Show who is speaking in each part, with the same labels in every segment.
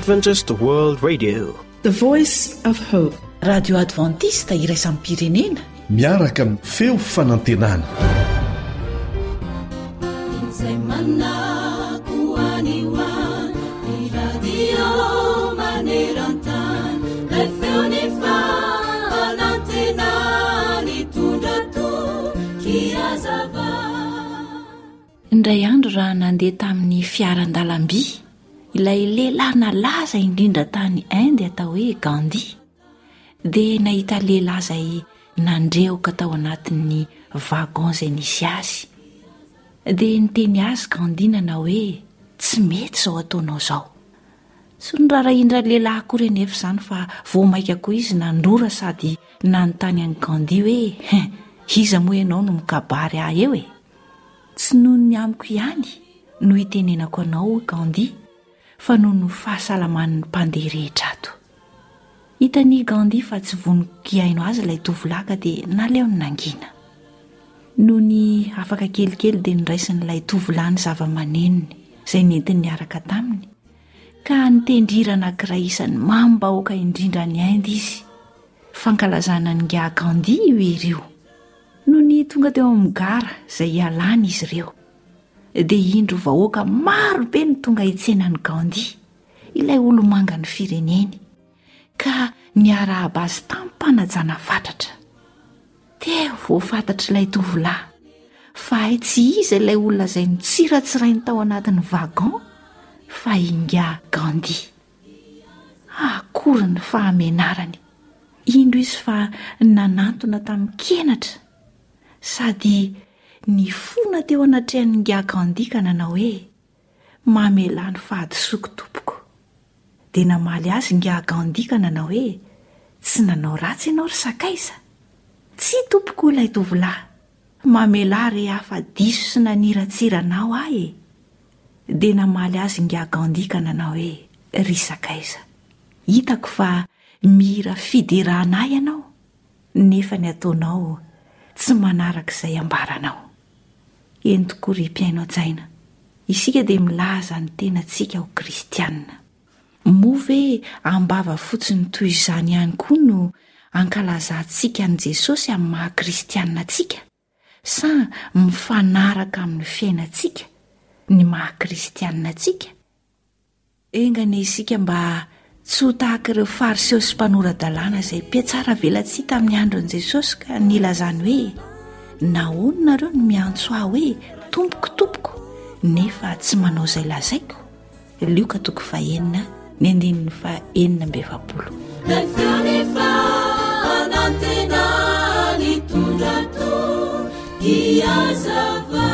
Speaker 1: Adventist World Radio,
Speaker 2: the voice of hope.
Speaker 3: Radio Adventista iraisam pirenena
Speaker 4: miaraka amin'ny feo fanantenana.
Speaker 3: indray andro raha nandeha tamin'ny fiaran-dalamby ilay lehilahy nalaza indrindra tany Inde atao hoe Gandhi dia nahita lehilahy izay nandreoka tao anatin'ny wagon izay nisy azy dia niteny azy Gandhi nanao hoe tsy mety izao ataonao izao. Tsy niraraindra lehilahy akory anefa izany fa voamaika koa izy nandrora sady nanontany an'i Gandhi hoe iza moa ianao no mikabary ahy eo e? Tsy noho ny amiko ihany no hitenenako anao Gandhi fa noho ny fahasalaman'ny mpandeha rehetra ato. Hitany Gandhi fa tsy vonin-kiaino azy ilay tovolahy ka dia naleo ny nangina. Noho ny afaka kelikely dia niraisin'ilay tovolahy ny zava-manenony izay nentiny niaraka taminy ka nitendrira anankiray isan'ny mambahoaka indrindra ny Inde izy fankalazana ny nga Gandhi io irio. Noho ny tonga teo amin'ny gara izay hialana izy ireo dia indro vahoaka maro be ny tonga hitsenan'ny Gandhi ilay olomanga ny fireneny ka niarahaba azy tampanajana fatratra. Teo voafantatra ilay tovolahy fa tsy izy ilay olona izay nitsiratsirainy tao anatin'ny wagon fa inga Gandhi. Akory ny fahamenarany, indro izy fa nanantona tamin'ny kenatra sady ny fona teo anatrehan'ny nga Gandhi ka nanao hoe mamela ny fahadisoako tompoko. Dia namaly azy nga Gandhi ka nanao hoe tsy nanao ratsy ianao ry sakaiza, tsy tompoko ilay tovolahy, mamela re hafa diso sy naniratsiranao ahy e. Dia namaly azy nga Gandhi ka nanao hoe ry sakaiza, hitako fa mira fiderana ianao nefa ny ataonao tsy manaraka izay ambaranao. Eny tokoa ry mpiaino an-tsaina, isika dia milaza ny tenantsika ho kristianina. Moa ve ambava fotsiny toy izany ihany koa no ankalazantsika an' Jesosy amin'ny maha-kristianina antsika sa mifanaraka amin'ny fiainantsika ny maha-kristianina antsika? Engane isika mba tsy ho tahaka ireo fariseo sy mpanorandalàna izay mpiatsara velatsia tamin'ny andron'i Jesosy ka nilazany hoe nahoana nareo no miantso ahy hoe tompoko tompoko nefa tsy manao izay lazaiko. Lioka toko fahenina ny andininy fa 6:20.
Speaker 5: Nefa anantena ny tondrato iazava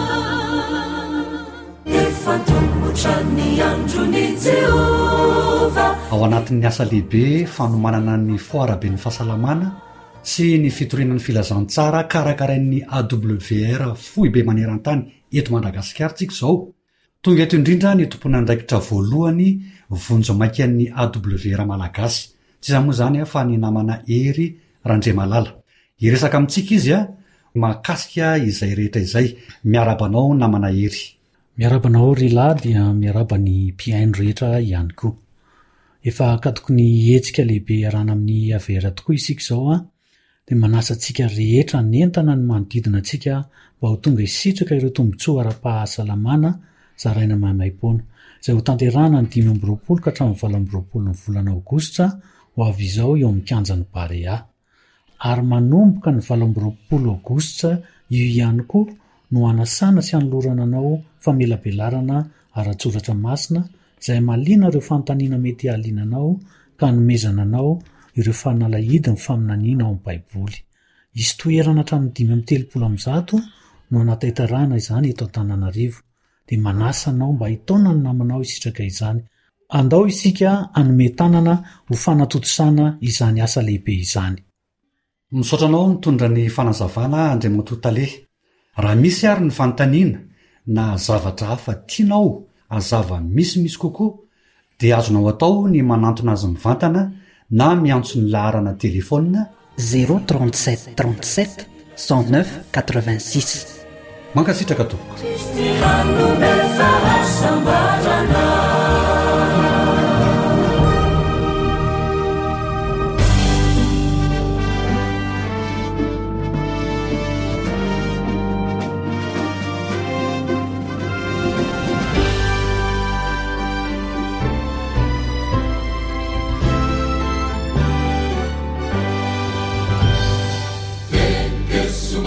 Speaker 5: efa tombotra ny androny Jehova.
Speaker 6: Ao anatin'ny asa lehibe fanomanana ny foaraben'ny fahasalamana sy ny fitorinan'ny filazantsara karakarain'ny AWR foibe maneran-tany eto Madagasikara tsika izao. Tonga eto indrindra ny tompona andraikitra voalohany vonjomaikan'ny AWR malagasy, tsy izany moa izany fa ny namana Hery Randremalala. Iresaka amintsika izy mahakasika izay rehetra izay. Miarabanao namana Hery.
Speaker 7: Miarabanao ry lahy dia miarabany mpiaino rehetra ihany koa. Efa katoko ny hetsika lehibe arana amin'ny avera tokoa isika izao dia manasa antsika rehetra nentana ny manodidina antsika mba ho tonga isitraka ireo tombotsoa ara-pahasalamana zaraina mahamaim-poana izay ho tanterahana ny 5 ka hatramin'ny 7 ny volana Aogositra ho avy izao eo amin'ny kianjan'ny Barea. Ary manomboka ny 7 Aogositra io ihany koa no anasana sy anolorana anao famelabelarana ara-tsoratra masina izay malina ireo fanontaniana mety halinanao ka nomezana anao ireo fanalahidy ny faminaniana ao amin'ny Baiboly. Isy toerana hatramin'ny 5:30 no anataitarana izany eto Antananarivo dia manasa anao mba hitaona ny namanao isitraka izany. Andao isika hanome tanana ho fanatotosana izany asa lehibe izany.
Speaker 6: Misaotranao mitondra ny fanazavana Andriamantoa Tale. Raha misy ary ny fanontaniana na zavatra hafa tianao azava misimisy kokoa dia azonao atao ny manantona azy mivantana na miantso ny laharana telefônina
Speaker 3: 037 37 109 86.
Speaker 6: Mankasitraka tompoko.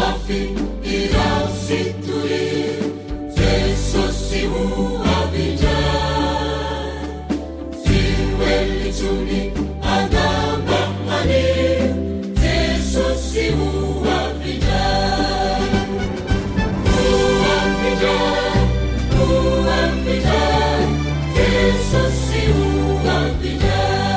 Speaker 5: afi irasituri Jesusi uavija siwelitsuni agamba ani Jesusi uavija uavija uavija Jesusi uavija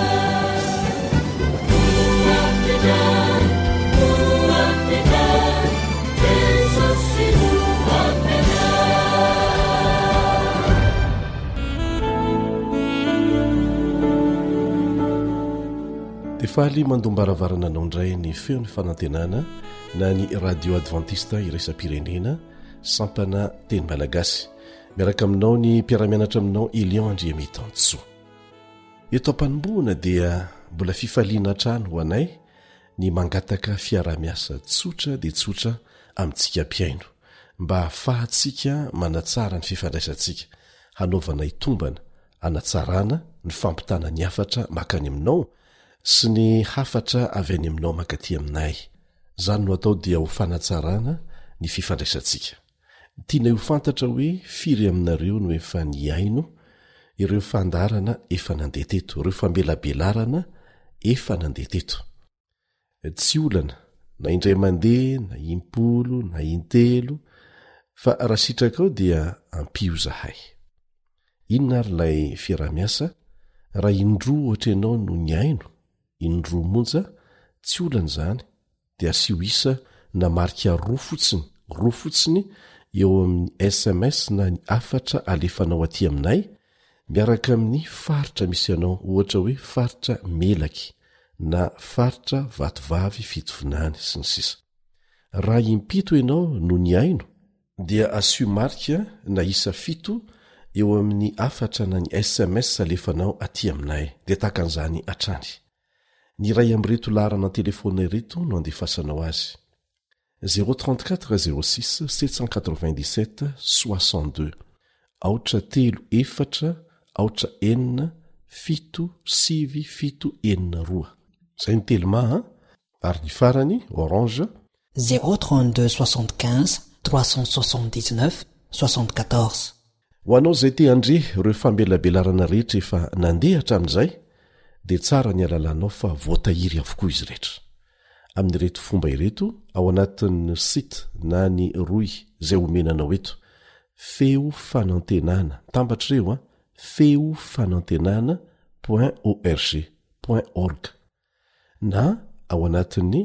Speaker 4: faly mandombaravarana anao indray ny feony fanantenana na ny radio adventista iraisam-pirenena sampana teny malagasy miaraka aminao ny mpiaramianatra aminao Elion Andriamitantso. Eto am-panomboana dia mbola fifaliana hatrany ho anay ny mangataka fiara-miasa tsotra dia tsotra amintsika mpiaino mba ahafahantsika manatsara ny fifandraisantsika hanaovana itombana hanatsarana ny fampitana ny hafatra makany aminao sy ny hafatra avy any aminao makaty aminay. Zany no atao dia ho fanatsarana ny fifandraisantsika. Tiana ho fantatra hoe firy aminareo no efa niaino, ireo fandarana efa nandeha teto, ireo fambelabelarana efa nandeha teto. Tsy olana na indray mandeha na impolo na intelo fa raha sitraka ao dia ampio zahay. Inona ary lay fiara-miasa raha indroa ohatra ianao no niaino, indroa monja tsy olana zany dia asio isa na marika roa fotsiny eo amin'ny SMS na ny afatra alefanao aty aminay miaraka amin'ny faritra misy anao, ohatra hoe faritra Melaky na faritra Vatovavy Fitovinany sy ny sisa. Raha impito ianao no niaino dia asio marika na isa 7 eo amin'ny afatra na ny SMS alefanao aty aminay dia takan'izany hatrany. Ny ray amreto larana telefona reto no andefasanao azy 034 06 797 62 aotra telo efatra aotra enina fito sivy fito enina roa. Zay ny telma ary ny farany Orange
Speaker 1: 032 75 379 74.
Speaker 4: Ho anao zay te andre ireo fambelabelarana rehetra efa nandeha hatramin'izay dia tsara ny alalanao fa voatahiry avokoa izy rehetra. Amin'ny reto fomba ireto ao anatin'ny site na ny roy izay omenanao eto feo fanantenana tambatr'ireo feo fanantenana.org na ao anatin'ny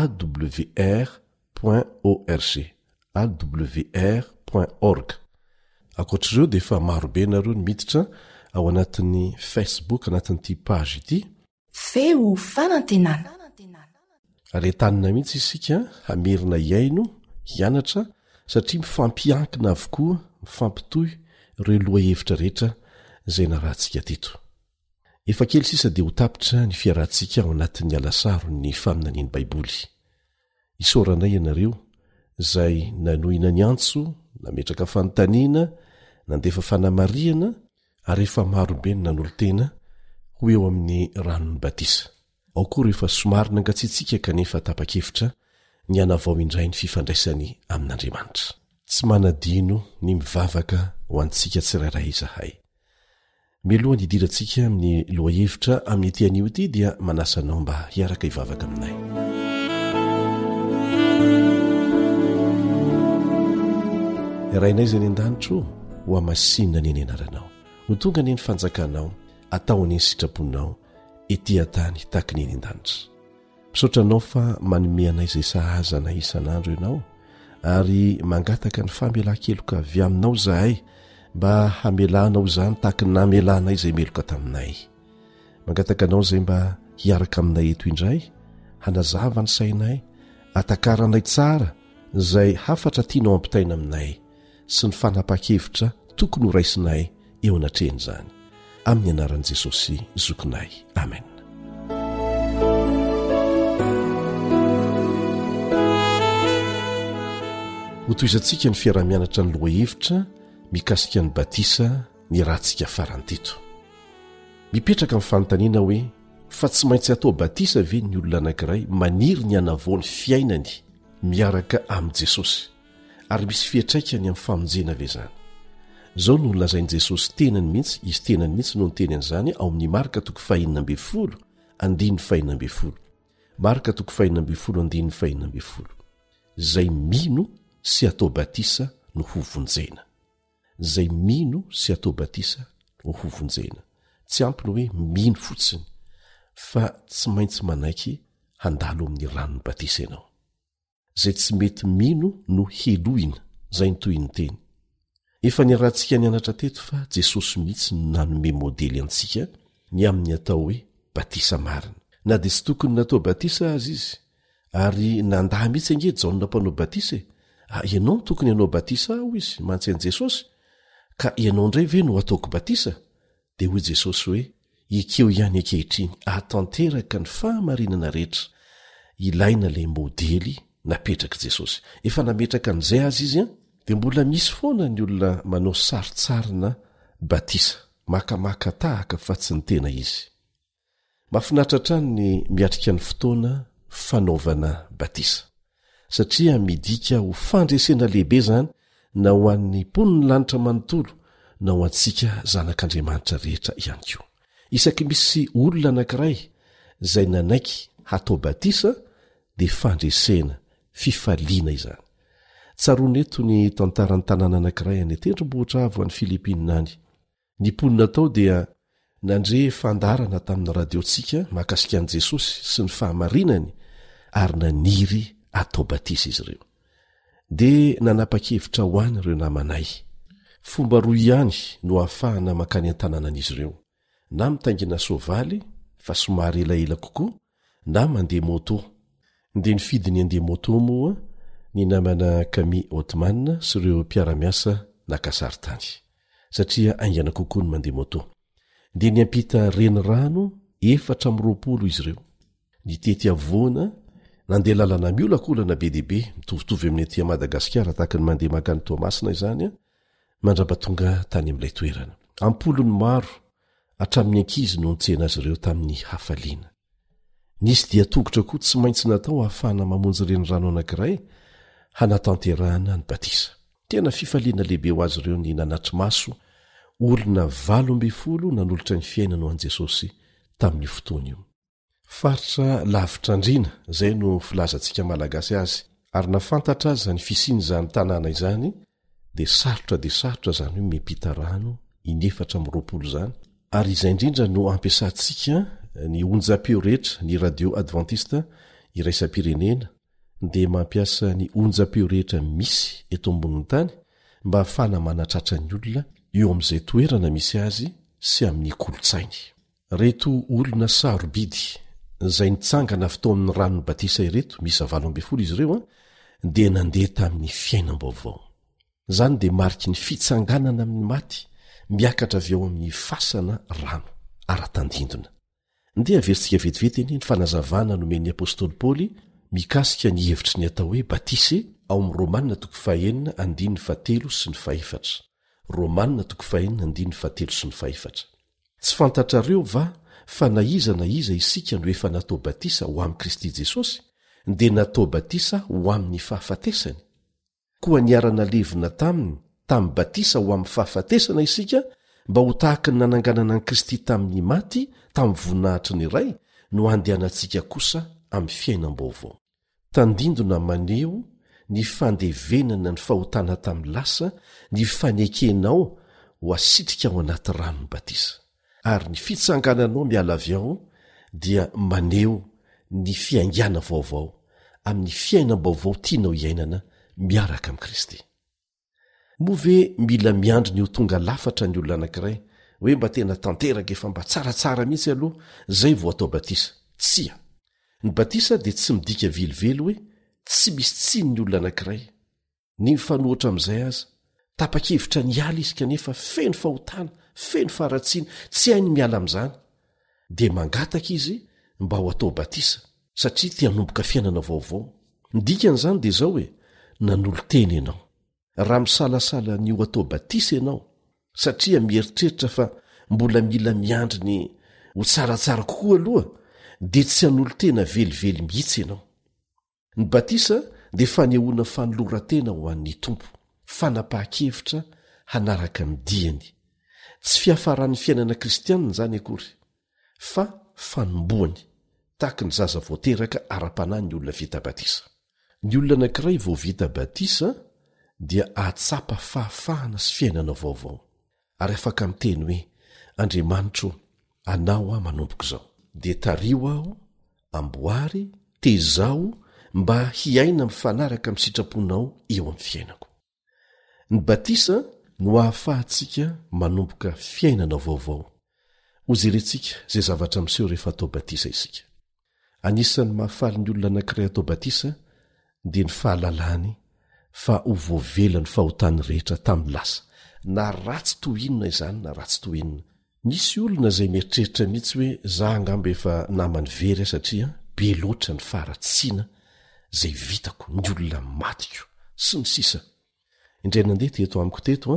Speaker 4: awr.org. Akoatr'ireo dia efa marobe nareo ny miditra ao anatin'ny Facebook anatin'ity page ity
Speaker 2: feo fanantenana.
Speaker 4: Aretanina mihitsy isika hamerina iaino hianatra satria mifampiankina avokoa mifampitohy ireo loha-hevitra rehetra izay narahantsika teto. Efa kely sisa dia ho tapitra ny fiarahantsika ao anatin'ny alasaro ny faminaniany Baiboly. Isaoranay ianareo izay nanohina ny antso, nametraka fanontaniana, nandefa fanamariana ary efa marobe ny nanolo-tena ho eo amin'ny ranon'ny batisa. Ao koa rehefa somary nangatsiatsika kanefa tapa-kevitra ny hanavao indray ny fifandraisany amin'Andriamanitra. Tsy manadino ny mivavaka ho antsika tsirairay izahay. Mialohan'ny hidirantsika amin'ny loha-hevitra amin'ny ity anio ity dia manasa anao mba hiaraka hivavaka aminay. Rainay izay ny an-danitro ho amasinina ny eny anaranao. Ho tonga ny eny fanjakanao, atao any eny sitraponao ety tany tahaka ny eny an-danitra. Misaotra anao fa manome anay izay sahazana isan'andro ianao ary mangataka ny famelan-keloka avy aminao zahay mba hamelanao zany tahaka ny namelanay izay meloka taminay. Mangataka anao izay mba hiaraka aminay eto indray, hanazava ny sainay, atakaranay tsara izay hafatra tianao ampitaina aminay sy ny fanapa-kevitra tokony ho raisinay eo anatrehany izany. Amin'ny anaran'i Jesosy zokinay. Amen. Ho toizantsika ny fiaramianatra ny loha-hevitra mikasika ny batisa ny rahantsika farany teto. Mipetraka amin'ny fanontaniana hoe fa tsy maintsy atao batisa ve ny olona anankiray maniry ny hanavao ny fiainany miaraka amin'i Jesosy ary misy fiatraikany amin'ny famonjena ve zany. Zao no nolazain'i Jesosy tenany mihitsy, izy tenany mihitsy no niteny an'izany ao amin'ny Marka 5:12. Marka 5:12. Zay mino sy atao batisa no ho vonjena. Zay mino sy atao batisa no ho vonjena. Tsy ampy hoe mino fotsiny fa tsy maintsy manaiky handalo amin'ny ranony batisa ianao. Zay tsy mety mino no heloina, zay ny toy ny teny. Efa niarahantsika nianatra teto fa Jesosy mihitsy no nanome modely antsika ny amin'ny atao hoe batisa marina. Na dia tsy tokony natao batisa azy izy, ary nandahy mihitsy ange Jaona mpanao batisa. Ianao no tokony hanao batisa aho izy, mantsain'i Jesosy. Ka ianao indray ve no ataoko batisa? Dia hoy Jesosy hoe, ekeo ihany ankehitriny atanteraka ny fahamarinana rehetra. Ilaina ilay modely napetraka Jesosy. Efa nametraka an'izay azy izy dia mbola misy foana ny olona manao saritsarina batisa, makamaka tahaka fa tsy ny tena izy. Mahafinaritra hatrany ny miatrika ny fotoana fanaovana batisa, satria midika ho fandresena lehibe zany na ho an'ny mponiny lanitra manontolo na ho antsika zanak'Andriamanitra rehetra ihany koa. Isaky misy olona anankiray zay nanaiky hatao batisa dia fandresena, fifaliana izany. Tsaroana eto ny tantarany tanàna anankiray any tendrombohitra avo any Filipina any. Ny mponina tao dia nandre fandarana tamin'ny radiontsika mahakasika an'i Jesosy sy ny fahamarinany ary naniry atao batisa izy ireo. Dia nanapa-kevitra ho any ireo namanay. Fomba roa ihany no ahafahana makany an-tanànan'izy ireo, na mitaingina soavaly fa somary elaela kokoa, na mandeha moto. Dia nifidy ny andeha moto moa ny namana Camille Hotman sy ireo mpiara-miasa nakasaritany, satria aingana kokoa ny mandeha moto. Dia niampita renirano 420 izy ireo. Nitety avoana, nandeha lalana miolakolana be deaibe, mitovitovy amin'ny aty Madagasikara tahaka ny mandeha makany Toamasina izany, mandrapatonga tany amin'ilay toerana. Ampolony maro hatramin'ny ankizy no nitsena azy ireo tamin'ny hafaliana. Nisy dia tongotra koa tsy maintsy natao ahafahana mamonjy renirano anankiray hanatanterahana ny batisa. Tena fifaliana lehibe ho azy ireo ny nanatry maso olona 12 nanolotra ny fiainana ho an' Jesosy tamin'ny fotoana io. Faritra lavitra andrina, zay no filazantsika malagasy azy, ary nafantatra azy zany fisiny zany tanàna izany, dia sarotra zany hoe miampita rano 420 zany. Ary izay indrindra no ampiasantsika ny onjam-peo rehetra, ny radio adventista iraisam-pirenena dia mampiasa ny onjam-peo rehetra misy eto ambonin'ny tany mba hahafana manatratra ny olona eo amin'izay toerana misy azy sy amin'ny kolotsainy. Reto olona sarobidy zay nitsangana avy tao amin'ny ranony batisa ireto, misy 12 izy ireo dia nandeha tamin'ny fiainam-baovao. Zany dia mariky ny fitsanganana amin'ny maty miakatra avy eo amin'ny fasana rano ara-tandindona. Ndia veritsika vetivety eny ny fanazavana nomen'ny apôstôly Paoly mikasika ny hevitry ny atao hoe batise ao amin'ny Romanina 5:1-7 sy ny 4. Romanina 5:1-7 sy ny 4. Tsy fantatrareo va fa na iza isika no efa natao batisa ho amin'i Kristy Jesosy dia natao batisa ho amin'ny fahafatesany. Koa niarana levina tamin'ny batisa ho amin'ny fahafatesana isika mba ho tahaka ny nananganana an'i Kristy tamin'ny maty tamin'ny voninahitry ny iray no andehanantsika kosa amin'ny fiainam-baovao. Tandindona maneho ny fandevenana ny fahotana tamin'ny lasa, ny fanekenao ho asitrika ao anaty ranony batisa. Ary ny fitsangananao miala avy ao dia maneho ny fiaingana vaovao amin'ny fiainam-baovao tianao iainana miaraka amin'i Kristy. Moa ve mila miandry ny ho tonga lafatra ny olona anankiray hoe mba tena tanteraka efa mba tsaratsara mihitsy aloha zay vao atao batisa? Tsia. Ny batisa dia tsy midika velively hoe tsy misy tsiny ny olona anankiray. Ny mifanohitra amin'izay aza, tapa-kevitra ny ala izy kanefa feno fahotana, feno faratsiana, tsy hainy miala amin'izany. Dia mangataka izy mba ho atao batisa satria tia hanomboka fiainana vaovao. Ny dikan'izany dia izao hoe nanolo-teny ianao. Raha misalasala ny ho atao batisa ianao satria mieritreritra fa mbola mila miandry ny ho tsaratsara kokoa aloha, dia tsy hanolo-tena velively mihitsy ianao. Ny batisa dia fanehoana fanolorantena ho an'ny tompo fanapaha-kevitra hanaraka midiany tsy fiafaran'ny fiainana kristianina zany akory fa fanomboany tahaka ny zaza voateraka ara-panahy ny olona vita batisa ny olona anankiray vo vita batisa dia atsapa fahafahana sy fiainana vaovao ary afaka miteny hoe andriamanitro anao a manomboka izao dia tario aho amboary tezao mba hiaina mifanaraka amin'ny sitraponao eo amin'ny fiainako ny batisa no ahafahantsika manomboka fiainana vaovao hojerentsika zay zavatra miseho rehefa atao batisa isika anisan'ny mahafaly ny olona anankiray atao batisa dia ny fahalalany fa ho voavelany fahotany rehetra tamin'ny lasa na ratsy tohinona izany na ratsy tohinona misy olona zay mieritreritra mihitsy hoe za angamba efa namany very satria be loatra ny faharatsiana zay vitako ny olona matiko sy ny sisa indray nandeha teto amiko teto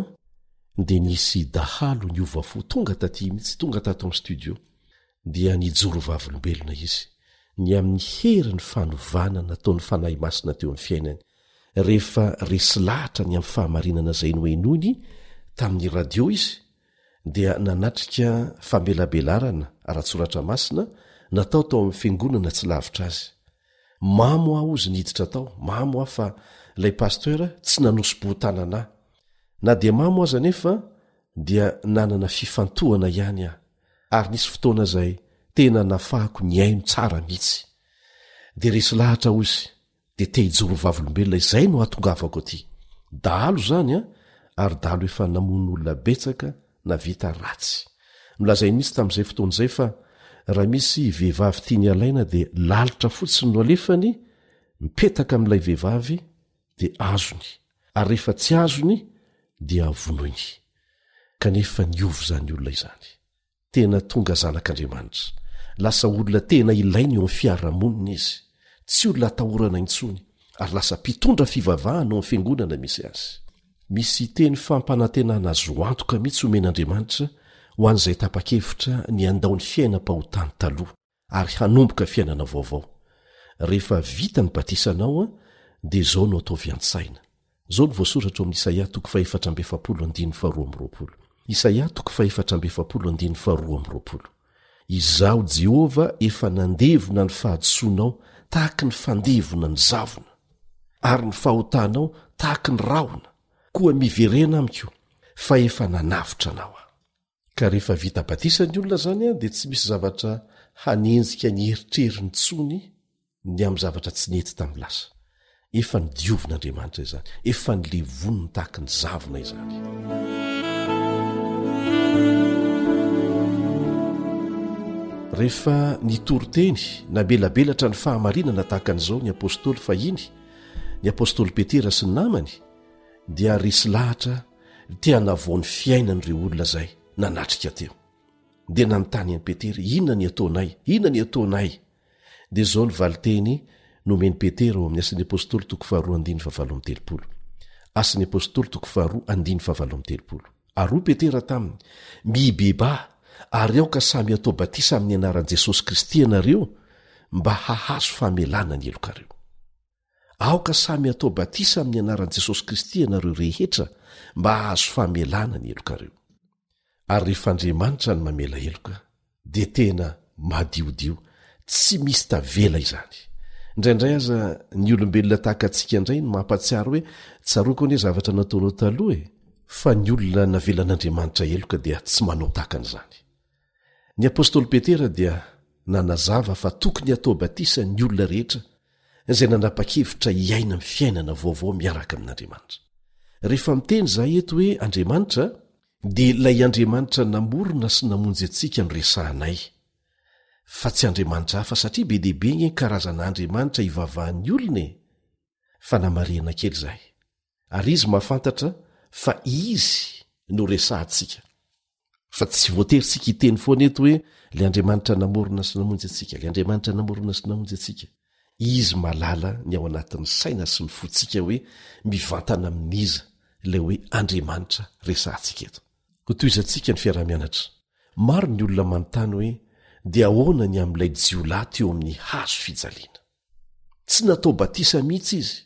Speaker 4: dia nisy dahalo ny ovafo tonga taty mihitsy tonga tato amin'ny studio dia nijoro vavolombelona izy ny amin'ny hery ny fanovana nataony fanahy masina teo amin'ny fiainany rehefa resy lahatra ny amin'ny fahamarinana zay noenony tamin'ny radio izy dia nanatrika famelabelarana ara-tsoratra masina natao tao amin'ny fiangonana tsy lavitra azy mamo aho ozy niditra tao mamo aho fa ilay paster tsy nanosy-botanana na dia mamo aza nefa dia nanana fifantohana ihany aho ary nisy fotoana zay tena nafahako ny aino tsara mihitsy dia resy lahatra ozy dia te hijoro vavolombelona izay no atongavako aty dahalo zany ary dahalo efa namono olona betsaka na vita ratsy milazay mihitsy tamin'izay fotoan'izay fa raha misy vehivavy tiany alaina dia lalitra fotsiny no alefany mipetaka amin'ilay vehivavy dia azony ary rehefa tsy azony dia vonoiny kanefa niovo zany olona izany tena tonga zanak'andriamanitra lasa olona tena ilainy eo amin'ny fiarahamonina izy tsy olona atahorana intsony ary lasa mpitondra fivavahana eo amin'ny fiangonana misy azy misy teny fampanantenana azo antoka mihitsy omen'andriamanitra ho an'izay tapa-kevitra ny andaony fiainam-pahotany taloha ary hanomboka fiainana vaovao rehefa vita ny batisanao dia izao no ataovy an-tsaina izao no voasoratra amin'ny Isaia 4:2 Isaia 4:2 izaho Jehova efa nandevona ny fahadisoanao tahaka ny fandevona ny zavona ary ny fahotanao tahaka ny rahona koa miverena amiko fa efa nanavitra anao ka rehefa vita batisa ny olona zany dia tsy misy zavatra hanenjika ny heritreriny tsony ny amin'ny zavatra tsy nety tamin'ny lasa efa nidiovin'Andriamanitra izany efa nilevoniny tahaka ny zavona izany rehefa nitoroteny na belabelatra ny fahamarinana tahaka an'izao ny apôstôly fahiny ny apôstôly Petera sy ny namany dia resy lahatra tea navoany fiainan'ireo olona zay nanatrika teo dia nanontany an'i Petera inona ny ataonay dia izao ny valiteny nomeny Petera ao amin'ny asan'ny apôstôly 2:17 asan'ny apôstôly 2:17 aroa Petera taminy mibeba ary aoka samy atao batisa amin'ny anaran'i Jesosy Kristy ianareo mba hahazo fahamelana ny elokareo aoka samy atao batisa amin'ny anaran'i Jesosy Kristy ianareo rehetra mba hahazo fahamelana ny elokareo ary rehefa Andriamanitra ny mamela eloka dia tena madiodio tsy misy tavela izany indraindray aza ny olombelona tahaka antsika indray no mampatsiaro hoe tsaroako anie zavatra nataonao taloha fa ny olona navelan'Andriamanitra eloka dia tsy manao tahaka an'izany ny apôstôly Petera dia nanazava fa tokony atao batisa ny olona rehetra izay nanapa-kevitra hiaina amin'ny fiainana vaovao miaraka amin'Andriamanitra rehefa miteny izahay eto hoe Andriamanitra dia ilay Andriamanitra namorona sy namonjy antsika no resahanay fa tsy Andriamanitra hafa satria be dehibe ny karazana Andriamanitra ivavahan'ny olona fa namariana kely izahay ary izy mahafantatra fa izy no resahantsika fa tsy voateritsika hiteny foana eto hoe ilay Andriamanitra namorona sy namonjy antsika ilay Andriamanitra namorona sy namonjy antsika izy malala ny ao anatin'ny saina sy ny fotsika hoe mivantana amin'iza ilay hoe Andriamanitra resahantsika eto ho toizantsika ny fiarah-mianatra maro ny olona manontany hoe dia ahoana ny amin'ilay jiolahy teo amin'ny hazo fijaliana tsy natao batisa mihitsy izy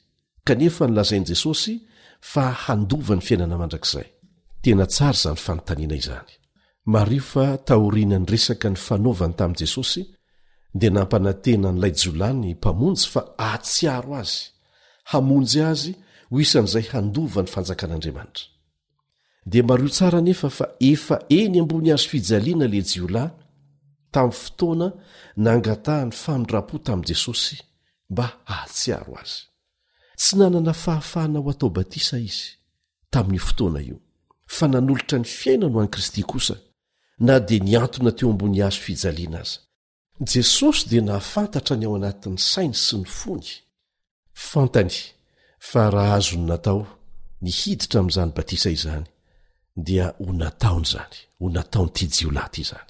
Speaker 4: kanefa nylazain' jesosy fa handova ny fiainana mandrakizay. Tena tsara zany fanontaniana izany. Mario fa taorianany resaka ny fanaovany tamin'i jesosy dia nampanantena n'ilay jolany mpamonjy fa ahatsiaro azy, hamonjy azy ho isan'izay handova ny fanjakan'Andriamanitra. Dia mario tsara nefa fa efa eny ambony hazo fijaliana le jiolahy tamin'ny fotoana nangatahany famindra-po tamin'i jesosy mba ahatsiaro azy. Tsy nanana fahafahana ho atao batisa izy tamin'ny fotoana io, fa nanolotra ny fiaina no an'i Kristy kosa, na dia niantona teo ambony hazo fijaliana aza. Jesosy dia nahafantatra ny ao anatin'ny sainy sy ny fony. Fantany fa raha azony natao ny hiditra amin'izany batisa izany dia ho nataony zany, ho nataony ity jiolahy ity zany.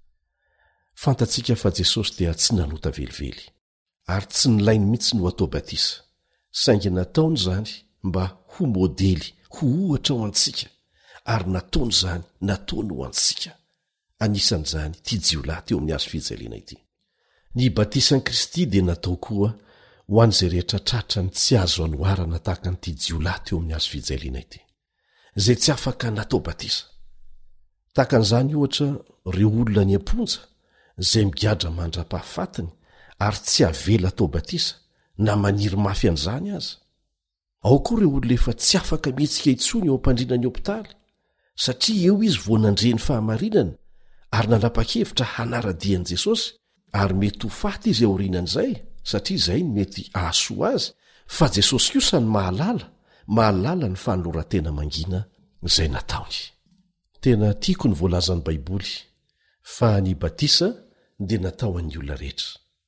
Speaker 4: Fantatsika fa Jesosy dia tsy nanota velively ary tsy nilainy mihitsy no atao batisa, saingy nataony zany mba ho modely, ho ohatra ho antsika, ary nataony zany nataony ho antsika. Anisan'izany ity jiolahy teo amin'ny hazo fijaliana ity. Ny batisan'i Kristy dia natao koa ho an'izay rehetra tratra ny tsy azo anoharana tahaka n'ity jiolahy teo amin'ny hazo fijaliana ity, zay tsy afaka natao batisa. Tahaka an'izany ohatra ireo olona ny amponja zay migadra mandra-pahafatiny ary tsy avela atao batisa na maniry mafy an'izany aza. Ao koa ireo olona efa tsy afaka mihetsika intsony eo ampandrinany hopitaly satria eo izy vao nandre ny fahamarinana ary nanapa-kevitra hanaradian'i Jesosy, ary mety ho faty izy aorianan'izay satria izay ny mety ahasoa azy, fa Jesosy kosa ny mahalala ny fanolorantena mangina izay nataony. Tena tiako ny voalazan'ny Baiboly fa ny batisa dia natao an'ny olona rehetra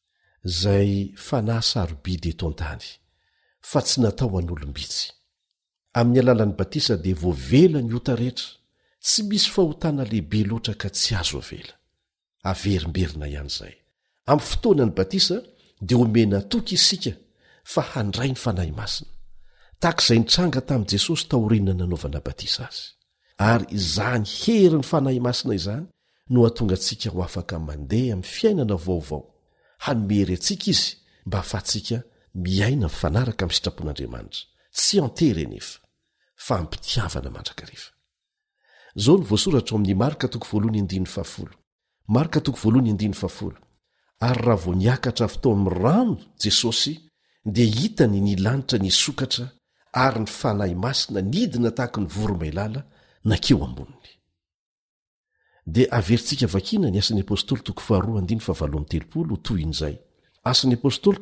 Speaker 4: zay fanahy sarobidy eto an-tany, fa tsy natao an'olombitsy. Amin'ny alalan'ny batisa dia voavela ny ota rehetra, tsy misy fahotana lehibe loatra ka tsy azo avela. Averimberina ihany izay. Amin'ny fotoanany batisa dia omena toky isika fa handray ny fanahy masina, tahak'izay nitranga tamin'i Jesosy taoriana nanaovana batisa azy. Ary izany hery ny fanahy masina izany no hahatonga antsika ho afaka mandeha amin'ny fiainana vaovao, hanomery antsika izy mba ahafahantsika miaina mifanaraka amin'ny sitrapon'Andriamanitra, tsy antery nefa fa ampitiavana mandrakariva. Zao ny voasoratra ao amin'ny Marka 1:10. Marka 1:10. Ary raha vao niakatra avy tao amin'ny rano Jesosy dia hitany ny lanitra nisokatra ary ny fanahy masina nidina tahaka ny voromailala nakeo amboniny. Dia averintsika vakina ny Asan'ny Apôstôly 2:17 toy in'izay. Asan'ny Apôstôly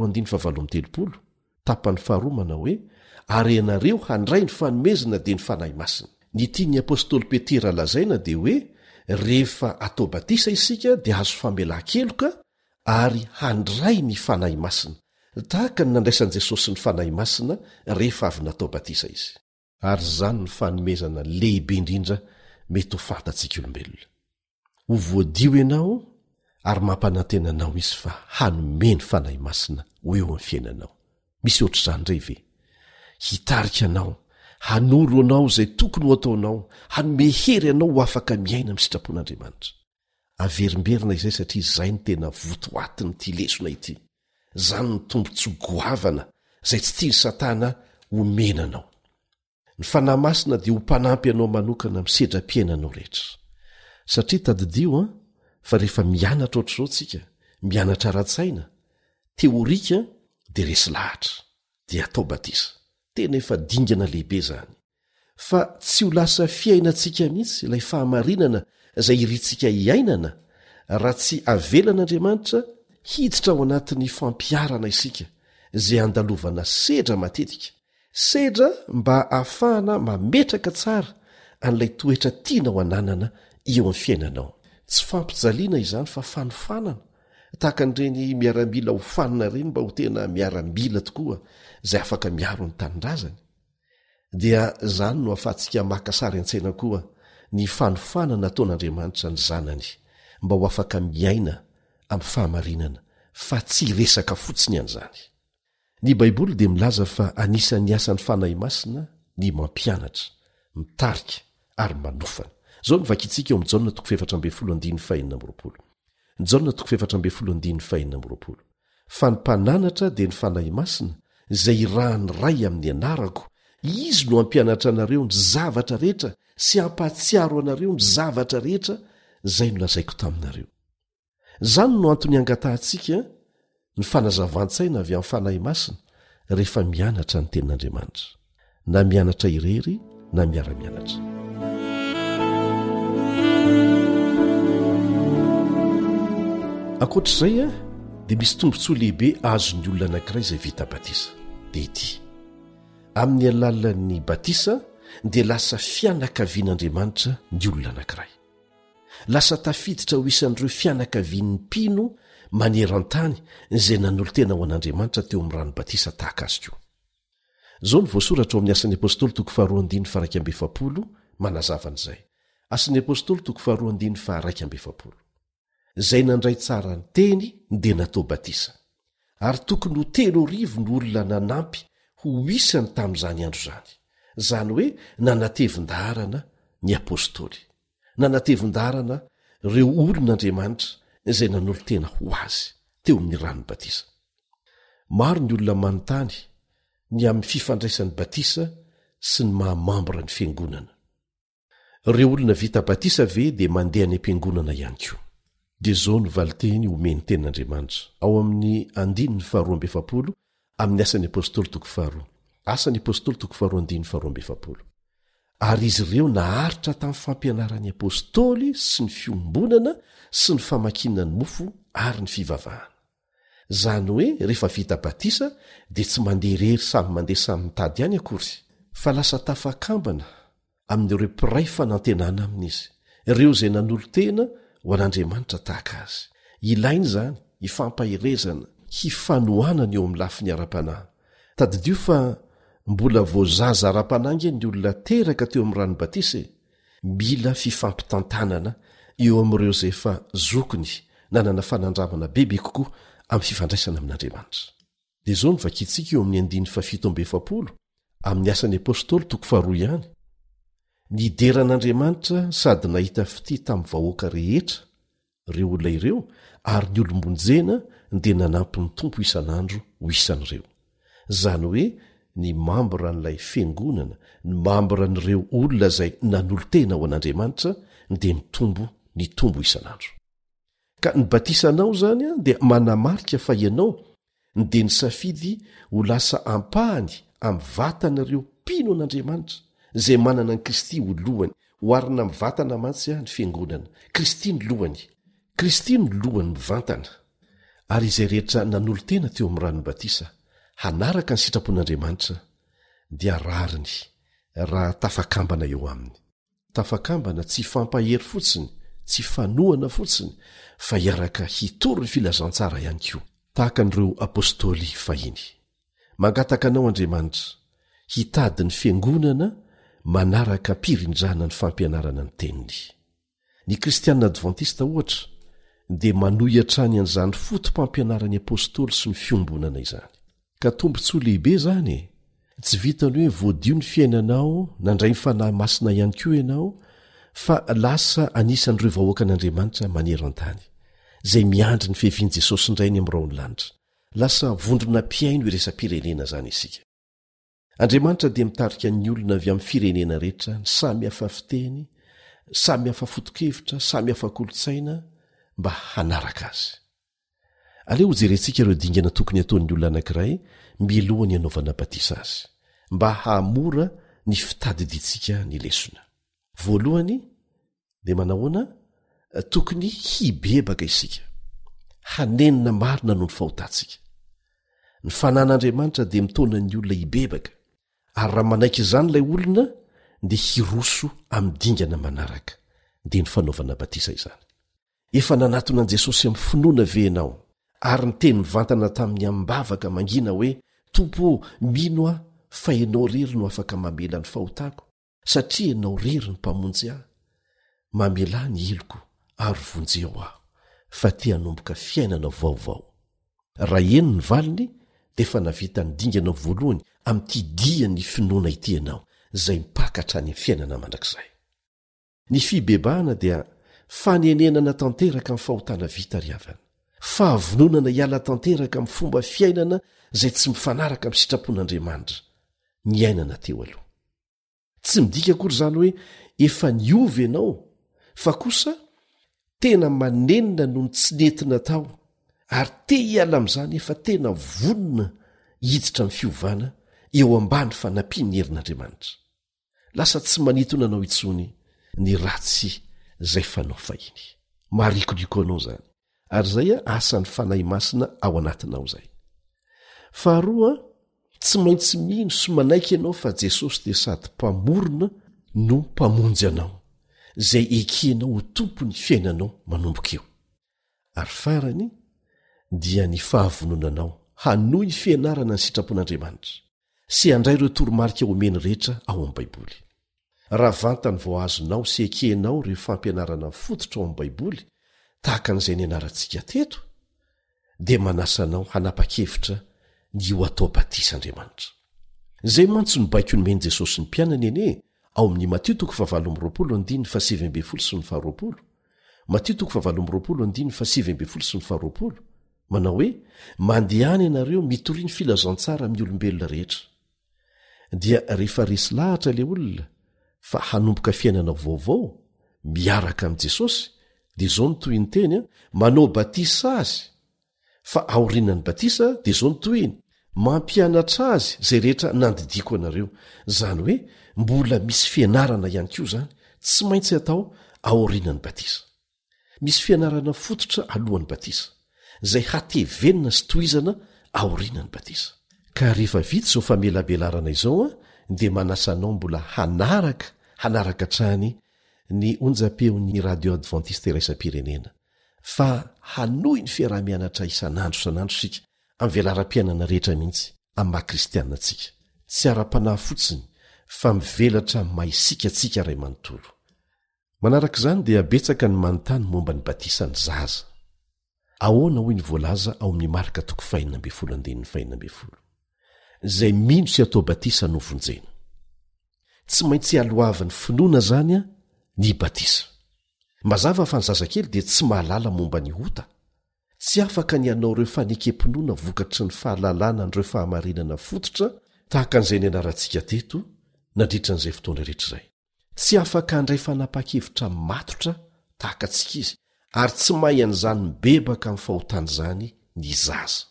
Speaker 4: 2:17 tapany faharoa manao hoe, ary ianareo handray ny fanomezana dia ny fanahy masina. Ny tian'ny Apôstôly Petera lazaina dia hoe, rehefa atao batisa isika dia azo famelan-keloka ary handray ny fanahy masina, tahaka ny nandraisan'i Jesosy ny fanahy masina rehefa avy natao batisa izy. Ary zany ny fanomezana lehibe indrindra mety ho fantatsika olombelona. Ho voadio ianao ary mampanantena anao izy fa hanome ny fanahy masina ho eo amin'ny fiainanao. Misy ohatr'izany indray ve? Hitarika anao, hanoro anao izay tokony ho ataonao, hanome hery anao ho afaka miaina amin'ny sitrapon'Andriamanitra. Averimberina izay satria izay ny tena votoatin'ity lesona ity. Zany ny tombontsoa-goavana izay tsy tiany Satana homena anao. Ny fanahy masina dia ho mpanampy anao manokana misedra-piainanao rehetra. Satria tadidio fa rehefa mianatra ohatr'izao tsika, mianatra ara-tsaina, teorika dia resy lahatra, dia atao batisa. Tena efa dingana lehibe zany. Fa tsy ho lasa fiainantsika mihitsy ilay fahamarinana izay irintsika hiainana raha tsy avelan'Andriamanitra hiditra ao anatin'ny fampiarana isika izay andalovana sedra matetika. Sedra mba ahafahana mametraka tsara an'ilay toetra tiana ho ananana eo amin'ny fiainanao. Tsy fampijaliana izany fa fanofanana, tahaka an'ireny miaramila ho fanina ireny mba ho tena miaramila tokoa izay afaka miaro ny tanindrazany. Dia zany no ahafahantsika makasary an-tsaina koa ny fanofana nataon'Andriamanitra ny zanany mba ho afaka miaina amin'ny fahamarinana, fa tsy resaka fotsiny an'izany. Ny Baiboly dia milaza fa anisan'ny asan'ny fanahy masina ny mampianatra, mitarika ary manofana. Zao ny vakintsika eo amin'ny Jaona 2:7-20. Jaona 2:7-20. Fa ny mpananatra dia ny fanahy masina izay irahany ray amin'ny anarako izy no ampianatra anareo ny zavatra rehetra sy hampahatsiaro anareo ny zavatra rehetra zay nolazaiko taminareo. Zany no antony angatahantsika ny fanazavantsaina avy amin'ny fanahy masina rehefa mianatra ny tenin'Andriamanitra, na mianatra irery na miara-mianatra. Ankoatr'izay dia misy tombontsoa lehibe azon'ny olona anankiray izay vita batisa dia ity: amin'ny alalan'ny batisa dia lasa fianakavian'Andriamanitra ny olona anankiray, lasa tafiditra ho isan'ireo fianakavian'ny mpino maneran-tany izay nanolo tena ho an'Andriamanitra teo amin'ny rano batisa tahaka azy koa. Zao ny voasoratra ao amin'ny Asan'ny Apôstôly 2:2 manazava an'izay. Asan'ny Apôstôly 2:2 izay nandray tsara ny teny dia natao batisa, ary tokony ho 3,000 ny olona nanampy ho isany tamin'izany andro zany. Zany hoe nanatevin-darana ny apôstôly, nanatevin-darana ireo olon'Andriamanitra izay nanolo tena ho azy teo amin'ny rano batisa. Maro ny olona manontany ny amin'ny fifandraisan'ny batisa sy ny mahamambora ny fiangonana. Ireo olona vita batisa ve dia mandeha ny ampiangonana ihany koa? Dia zao ny valiteny omeny tenin'Andriamanitra ao amin'ny 2:2 amin'ny Asan'ny Apôstôly 2:2. Asan'ny Apôstôly 2:2. Ary izy ireo naharitra tamin'ny fampianaran'ny apôstôly sy ny fiombonana sy ny famakinana ny mofo ary ny fivavahana. Zany hoe rehefa vita batisa dia tsy mandeha irery samy mandeha samy mitady ihany akory, fa lasa tafakambana amin'ireo mpiray fanantenana amin'izy, ireo izay nanolo tena ho an'Andriamanitra tahaka azy. Ilainy zany hifampahirezana, hifanohana ny eo amin'ny lafiny ara-panahy. Tadidio fa mbola voazaza ara-panangy ny olona teraka teo amin'ny rano batisa, mila fifampitantanana eo amin'ireo izay efa zokony nanana fanandramana bebe kokoa amin'ny fifandraisana amin'Andriamanitra. Dia zao ny vakintsika eo amin'ny 7:7 amin'ny Asan'ny Apôstôly 2 ihany: nideran'Andriamanitra sady nahita fity tamin'ny vahoaka rehetra ireo olona ireo, ary ny olombonjena dia nanampy ny tompo isan'andro ho isan'ireo. Zany hoe ny mambora n'ilay fiangonana, ny mambora n'ireo olona izay nanolo tena ho an'Andriamanitra dia mitombo ny tombo isan'andro. Ka ny batisanao zany dia manamarika fa ianao dia ny safidy ho lasa ampahany amin'ny vatan'ireo mpino an'Andriamanitra izay manana ny Kristy ho lohany, ho arina amin'ny vatana mantsy ny fiangonana. Kristy ny lohany, Kristy ny lohany mivantana. Ary izay rehetra nanolo tena teo amin'ny rano batisa hanaraka ny sitrapon'Andriamanitra dia rariny raha tafakambana eo aminy. Tafakambana tsy fampahery fotsiny, tsy fanohana fotsiny, fa hiaraka hitory ny filazantsara ihany koa, tahaka an'ireo apôstôly fahiny. Mangataka anao Andriamanitra hitady ny fiangonana manaraka mpirindrana ny fampianarana ny teniny. Ny kristianina advantista ohatra dia manohitra any an'izany fotom-pampianarany apôstôly sy ny fiombonana izany. Ka tombontsoa lehibe zany tsy vitany hoe voadio ny fiainanao nandray ny fanahy masina ihany koa ianao, fa lasa anisan'ireo vahoaka an'Andriamanitra maneran-tany izay miandry ny fihevian'i Jesosy indrainy amin'ny rao ny lanitra. Lasa vondrona mpiaino iresa-pirenena zany isika. Andriamanitra dia mitarika ny olona avy amin'ny firenena rehetra, ny samy hafa fiteny, samy hafa foto-kevitra, samy hafa kolotsaina mba hanaraka azy. Aleo jerentsika ireo dingana tokony ataon'ny olona anankiray milohany anaovana batisa azy, mba hahamora ny fitadidintsika ny lesona. Voalohany dia manahoana? Tokony hibebaka isika, hanenina marina noho ny fahotantsika. Ny fanan'Andriamanitra dia mitona ny olona hibebaka, ary raha manaiky izany ilay olona dia hiroso amin'ny dingana manaraka, dia ny fanaovana batisa izany. Efa nanatona an'i Jesosy amin'ny finoana ve ianao, ary ny teny mivantana tamin'ny ambavaka mangina hoe: Tompo, mino aho fa ianao rery no afaka mamela ny fahotako, satria ianao rery ny mpamonjy ahy. Mamela ny eloko ary vonjeo aho, fa tia hanomboka fiainana vaovao. Raha eny ny valiny dia efa navita ny dingana voalohany amin'ity dia ny finoana ity ianao, izay mipakatra ny fiainana mandrakizay. Ny fibebahana dia fanenenana tanteraka amin'ny fahotana vita ry havana, fahavononana hiala tanteraka amin'ny fomba fiainana zay tsy mifanaraka amin'ny sitrapon'andriamanitra ny ainana teo aloha. Tsy midika akory zany hoe efa niovy ianao, fa kosa tena manenina noho ny tsy nentina tao ary te hiala amin'izany efa tena vonona hiditra amin'ny fiovana eo ambany fanampiany herin'andriamanitra. Lasa tsy manitona anao itsony ny ratsy zay fanao fahiny. Marikoriko anao zany. Ary zay asan'ny fanahy masina ao anatinao zay. Faharoa, tsy maintsy mino sy manaiky ianao fa Jesosy dia sady mpamorona no mpamonjy anao, zay ekenao ho tompony fiainanao manomboka eo. Ary farany dia ny fahavononanao hanohy ny fianarana ny sitrapon'Andriamanitra sy handray ireo toromarika omeny rehetra ao amin'ny Baiboly. Raha vantany vao azonao sy ekenao ireo fampianarana fototra ao amin'ny Baiboly tahaka an'izay ny anarantsika teto, dia manasanao hanapa-kevitra ny ho atao batisandriamanitra. Zay mantsy nobaiko nomeny Jesosy ny mpianany ene ao amin'ny Matio 7:7-20, Matio 7:7-20, manao hoe mandehany ianareo mitory ny filazantsara amin'ny olombelona rehetra. Dia rehefa resy lahatra le olona fa hanomboka fiainana vaovao miaraka amin'i Jesosy, dia zao ny toy ny teny manao batisa azy, fa aorinany batisa dia zao ny toyiny mampianatra azy zay rehetra nandidiko anareo. Zany hoe mbola misy fianarana ihany koa zany, tsy maintsy atao aorinany batisa. Misy fianarana fototra alohan'ny batisa zay hatevenina sy tohizana aorinany batisa. Ka rehefa vita zao famelabelarana izao dia manasanao mbola hanaraka trany ny onjam-peon'ny radio adventiste iraisam-pirenena, fa hanohy ny fiarah-mianatra isan'andro sika amin'ny velaram-piainana rehetra mihitsy amin'ny maha-kristianina tsika. Tsy ara-panahy fotsiny fa mivelatra maisika tsika ray manontolo. Manaraka izany dia betsaka ny manontany momba ny batisany zaza. Ahoana hoy ny voalaza ao amin'ny Marka 5:12, zay mino sy atao batisa no vonjena. Tsy maintsy alohavan'ny finoana zany ny batisa. Mazava fa ny zazakely dia tsy mahalala momba ny ota, tsy afaka ny anao ireo fanekempinoana vokatry ny fahalalana n'ireo fahamarinana fototra tahaka an'izay ny anarantsika teto nandritra n'izay fotoana rehetra izay. Tsy afaka handray fanapa-kevitra matotra tahaka antsika izy, ary tsy mahay an'izany mibebaka amin'ny fahotany zany ny zaza.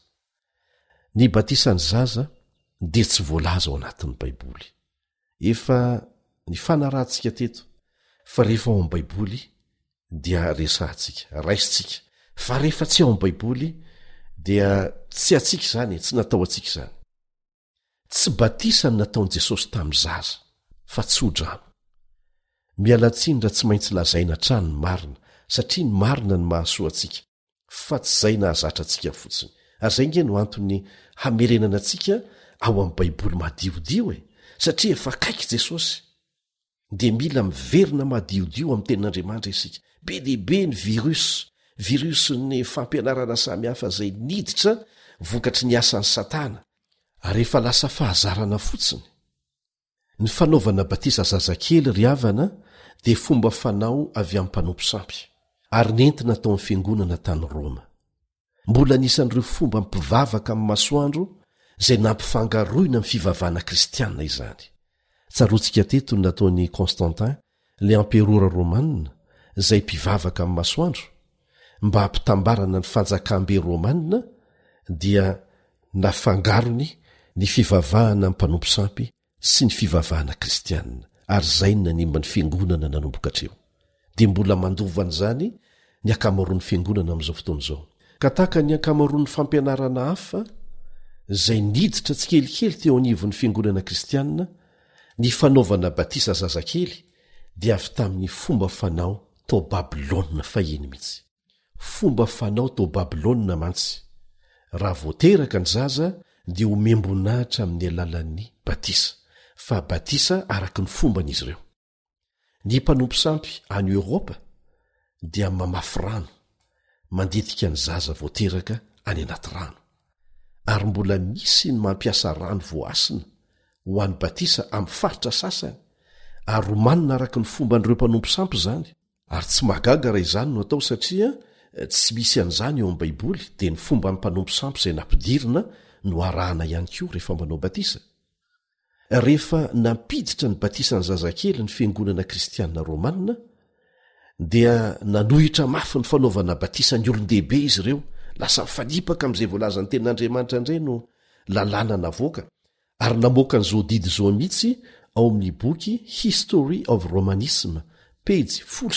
Speaker 4: Ny batisany zaza dia tsy voalaza ao anatin'ny Baiboly. Efa ny fanarantsika teto, fa rehefa ao amin'ny Baiboly dia resahantsika, raisitsika. Fa rehefa tsy ao amin'ny Baiboly dia tsy atsika izany, tsy natao atsika izany. Tsy batisany nataon'i Jesosy tamin'ny zaza, fa tsy hodrano. Mialatsiny raha tsy maintsy lazaina trano ny marina, satria ny marina ny mahasoa atsika, fa tsy izay nahazatra atsika fotsiny. Ary izay nge no antony hamerenana atsika ao amin'ny Baiboly madiodio satria efa kaiky Jesosy. Dia mila miverina madiodio amin'ny tenin'Andriamanitra isika. Be dehibe ny virusy ny fampianarana samihafa izay niditra vokatry ny asan'ny Satana, ary efa lasa fahazarana fotsiny. Ny fanaovana batisa zazakely ry havana dia fomba fanao avy amin'ny mpanompo sampy, ary nentina tao amin'ny fiangonana tany Roma. Mbola nisan'ireo fomba mpivavaka amin'ny masoandro zay nampifangaroina amin'ny fivavahana kristianina izany. Tsaroantsika teto ny nataon'i Constantin, le amperora romanina, zay mpivavaka amin'ny masoandro, mba hampitambarana ny fanjakam-be romanina, dia nafangarony ny fivavahana amin'ny mpanompo sampy sy ny fivavahana kristianina, ary zay ny nanimba ny fiangonana nanomboka hatreo. Dia mbola mandovan'izany ny akamaroan'ny fiangonana amin'izao fotoana izao. Ka tahaka ny akamaroan'ny fampianarana hafa zay niditra tsy kelikely teo anivon'ny fiangonana kristianina, ny fanaovana batisa zazakely dia avy tamin'ny fomba fanao tao Babilôna fahiny mihitsy. Fomba fanao tao Babilôna mantsy. Raha voateraka ny zaza dia homembonahitra amin'ny alalan'ny batisa, fa batisa araka ny fomban'izy ireo. Ny mpanompo sampy any Eoropa dia mamafy rano, manditika ny zaza voateraka any anaty rano. Ary mbola misy ny mampiasa rano voasina ho an'ny batisa amin'ny faritra sasany, ary romanina araka ny fomban'ireo mpanompo sampy izany. Ary tsy mahagaga raha izany no atao, satria tsy misy an'izany eo amin'ny Baiboly, dia ny fomba ny mpanompo sampy izay nampidirina no arahana ihany koa rehefa manao batisa rehefa nampiditra ny batisany zazakely ny fiangonana kristianina romanina dia nanohitra mafy ny fanaovana batisany olon-dehibe izy ireo lasa falipaka amin'izay voalazany tenin'andriamanitra indray no lalàna navoaka ary namoaka ny zao didy zao mihitsy ao amin'ny boky History of Romanism pejy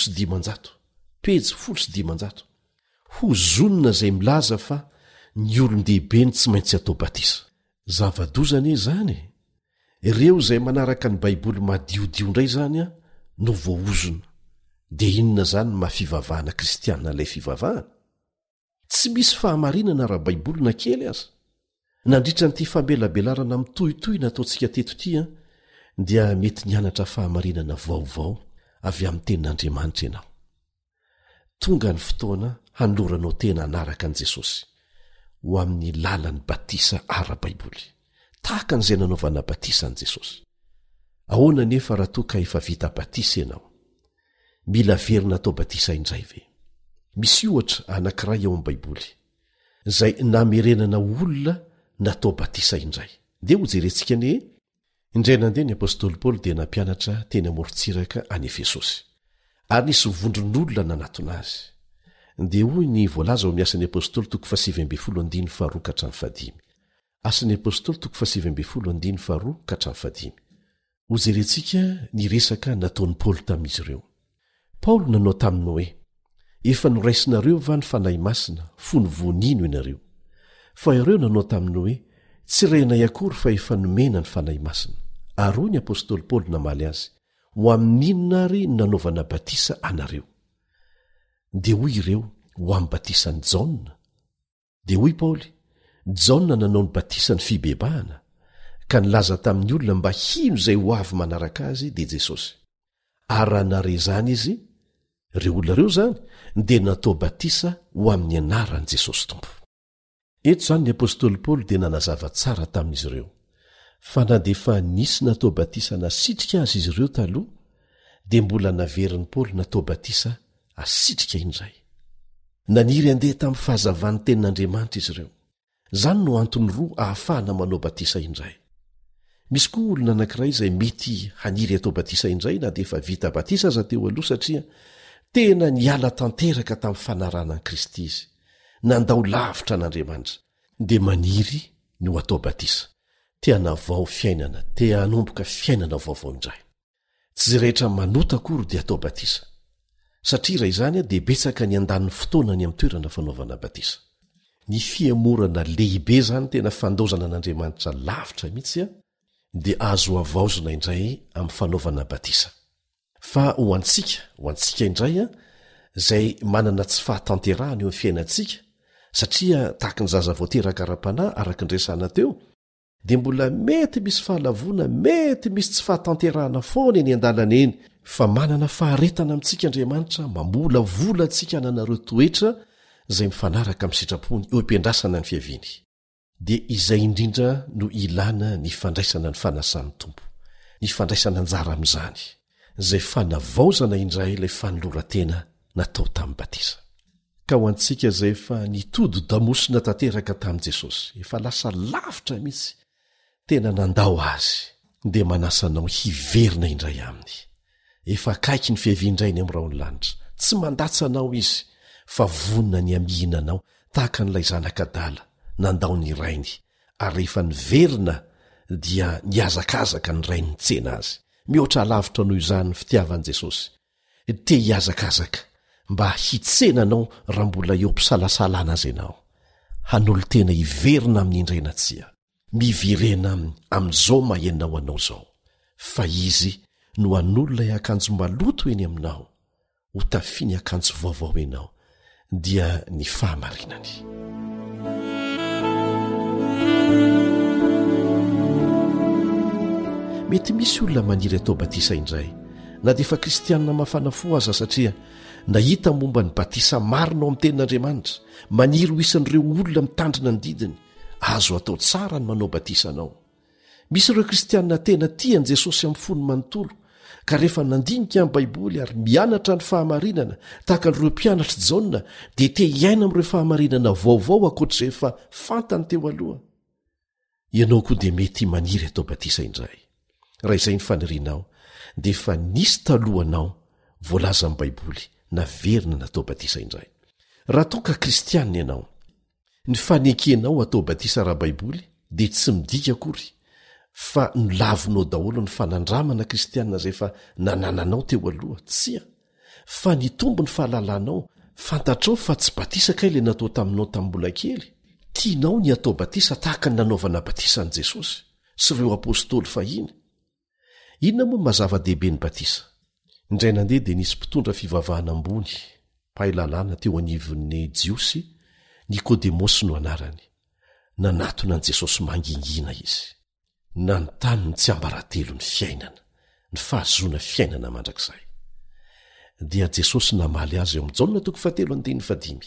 Speaker 4: 10 ho zonona izay milaza fa ny olon-dehibe ny tsy maintsy atao batisa zavadozany izany ireo izay manaraka ny baiboly madiodio indray zany a no voaozona dia inona zany mahafivavahana kristianina ilay fivavahana tsy misy fahamarinana raha baiboly na kely aza nandritra n'ity famelabelarana mitohitoy nataontsika teto tia dia mety nianatra fahamarinana vaovao avy amin'ny tenin'andriamanitra ianao tonga ny fotoana hanoloranao tena anaraka an' Jesosy ho amin'ny lalan'ny batisa ara-baiboly tahaka n'izay nanaovana batisa an' Jesosy ahoana nefa raha toa ka efa vita batisa ianao mila verina atao batisa indray ve misy ohatra anankiray ao amin'ny baiboly izay namerenana olona natao batisa indray dia ho jerentsika ne indray nandeha ny apôstôly Paoly dia nampianatra teny amorontsiraka any Efesosy ary nisy vondron'olona nanatona azy dia hoy ny voalaza ao amin'ny asan'ny apôstôly 7:15 asan'ny apôstôly 7:15 ho jerentsika ny resaka nataon'ny Paoly tamin'izy ireo Paoly nanao taminy hoe efa noraisinareo va ny fanahy masina fony vonino ianareo fa ireo nanao taminy hoe tsy renay akory fa efa nomena ny fanahy masina ary hoy ny apôstôly Paoly namaly azy ho amin'inona ary nanaovana batisa anareo dia hoy ireo ho amin'ny batisany Jaona dia hoy Paoly Jaona nanao ny batisany fibebahana ka nilaza tamin'ny olona mba hino izay ho avy manaraka azy dia Jesosy ary raha nare zany izy ireo olona ireo zany dia natao batisa ho amin'ny anaran'i Jesosy tompo eto zany ny apôstôly Paoly dia nanazava tsara tamin'izy ireo fa na dia efa nisy natao batisa nasitrika azy izy ireo taloha dia mbola naverin'ny Paoly natao batisa asitrika indray naniry andeha tamin'ny fahazavan'ny tenin'Andriamanitra izy ireo zany no antony roa ahafahana manao batisa indray misy koa olona anankiray izay mety haniry atao batisa indray na dia efa vita batisa aza teo aloha satria tena niala tanteraka tamin'ny fanarana an'i Kristy izy nandao lavitra an'Andriamanitra dia maniry no atao batisa tia navao fiainana tia hanomboka fiainana vaovao indray tsy rehetra manota akory dia atao batisa satria raha izany a dia betsaka ny andan'ny fotoana ny amin'ny toerana fanaovana batisa ny fiamorana lehibe zany tena fandozana an'Andriamanitra lavitra mihitsy a dia azo avaozona indray amin'ny fanaovana batisa fa ho antsika indray a izay manana tsy fahatanterahana eo amin'ny fiainantsika satria tahaka ny zaza voateraka ara-panahy araka ndresana teo dia mbola mety misy fahalavona mety misy tsy fahatanterahana foana eny an-dalana eny fa manana faharetana amintsika Andriamanitra mamola vola antsika nanareo toetra izay mifanaraka amin'ny sitrapony eo ampiandrasana ny fiaviany dia izay indrindra no ilana ny fandraisana ny fanasan'ny tompo ny fandraisana anjara amin'izany izay fanavaozana indray ilay fanolora-tena natao tamin'ny batisa ka ho antsika izay efa nitody damosina tanteraka tamin'i Jesosy efa lasa lavitra mihitsy tena nandao azy dia manasanao hiverina indray aminy efa akaiky ny fiaviandrainy amin'ny raony lanitra tsy mandatsanao izy fa vonina ny amihinanao tahaka n'ilay zanakadala nandao ny rainy ary rehefa niverina dia niazakazaka ny rainy nitsena azy mihoatra lavitra noho izany ny fitiavan'i Jesosy te hiazakazaka mba hitsenanao raha mbola eo mpisalasalana azy ianao hanolo tena hiverina amin'ny indrainatsia mivirena amin'izao mahenonao anao zao fa izy no an'olonay akanjo maloto eny aminao ho tafiny akanjo vaovao ianao dia ny fahamarinany mety misy olona maniry atao batisa indray na dia efa kristianina mafana fo aza satria nahita momba ny batisa marina ao amin'ny tenin'Andriamanitra maniry ho isan'ireo olona mitandrina ny didiny azo atao tsara ny manao batisa anao misy ireo kristianina tena tian'i Jesosy amin'ny fony manontolo ka rehefa nandinika amin'ny baiboly ary mianatra ny fahamarinana tahaka n'ireo mpianatra Jaona dia te hiaina amin'ireo fahamarinana vaovao ankoatr'izay efa fantany teo aloha ianao koa dia mety maniry atao batisa indray raha izay ny fanirianao dia efa nisy talohanao voalaza amin'ny baiboly na verina natao batisa indray raha toka kristianina ianao ny fanekenao atao batisa raha baiboly dia tsy midika akory fa nolavinao daholo ny fanandramana kristianina zay fa nanananao teo aloha tsia fa nitombo ny fahalalanao fantatrao fa tsy batisa kay ilay natao taminao tamin'ny mbola kely tianao ny atao batisa tahaka ny nanaovana batisan'i Jesosy sy ireo apôstôly fahiny. Inona moa mazava-dehibe ny batisa? Indray nandeha dia nisy mpitondra fivavahana ambony mpahay lalàna teo anivon'ny Jiosy, Nikodemosy no anarany. Nanatona an' Jesosy mangingina izy. Nanontany ny tsy ambaratelo ny fiainana, ny fahazoana fiainana mandrakizay. Dia Jesosy namaly azy eo amin'ny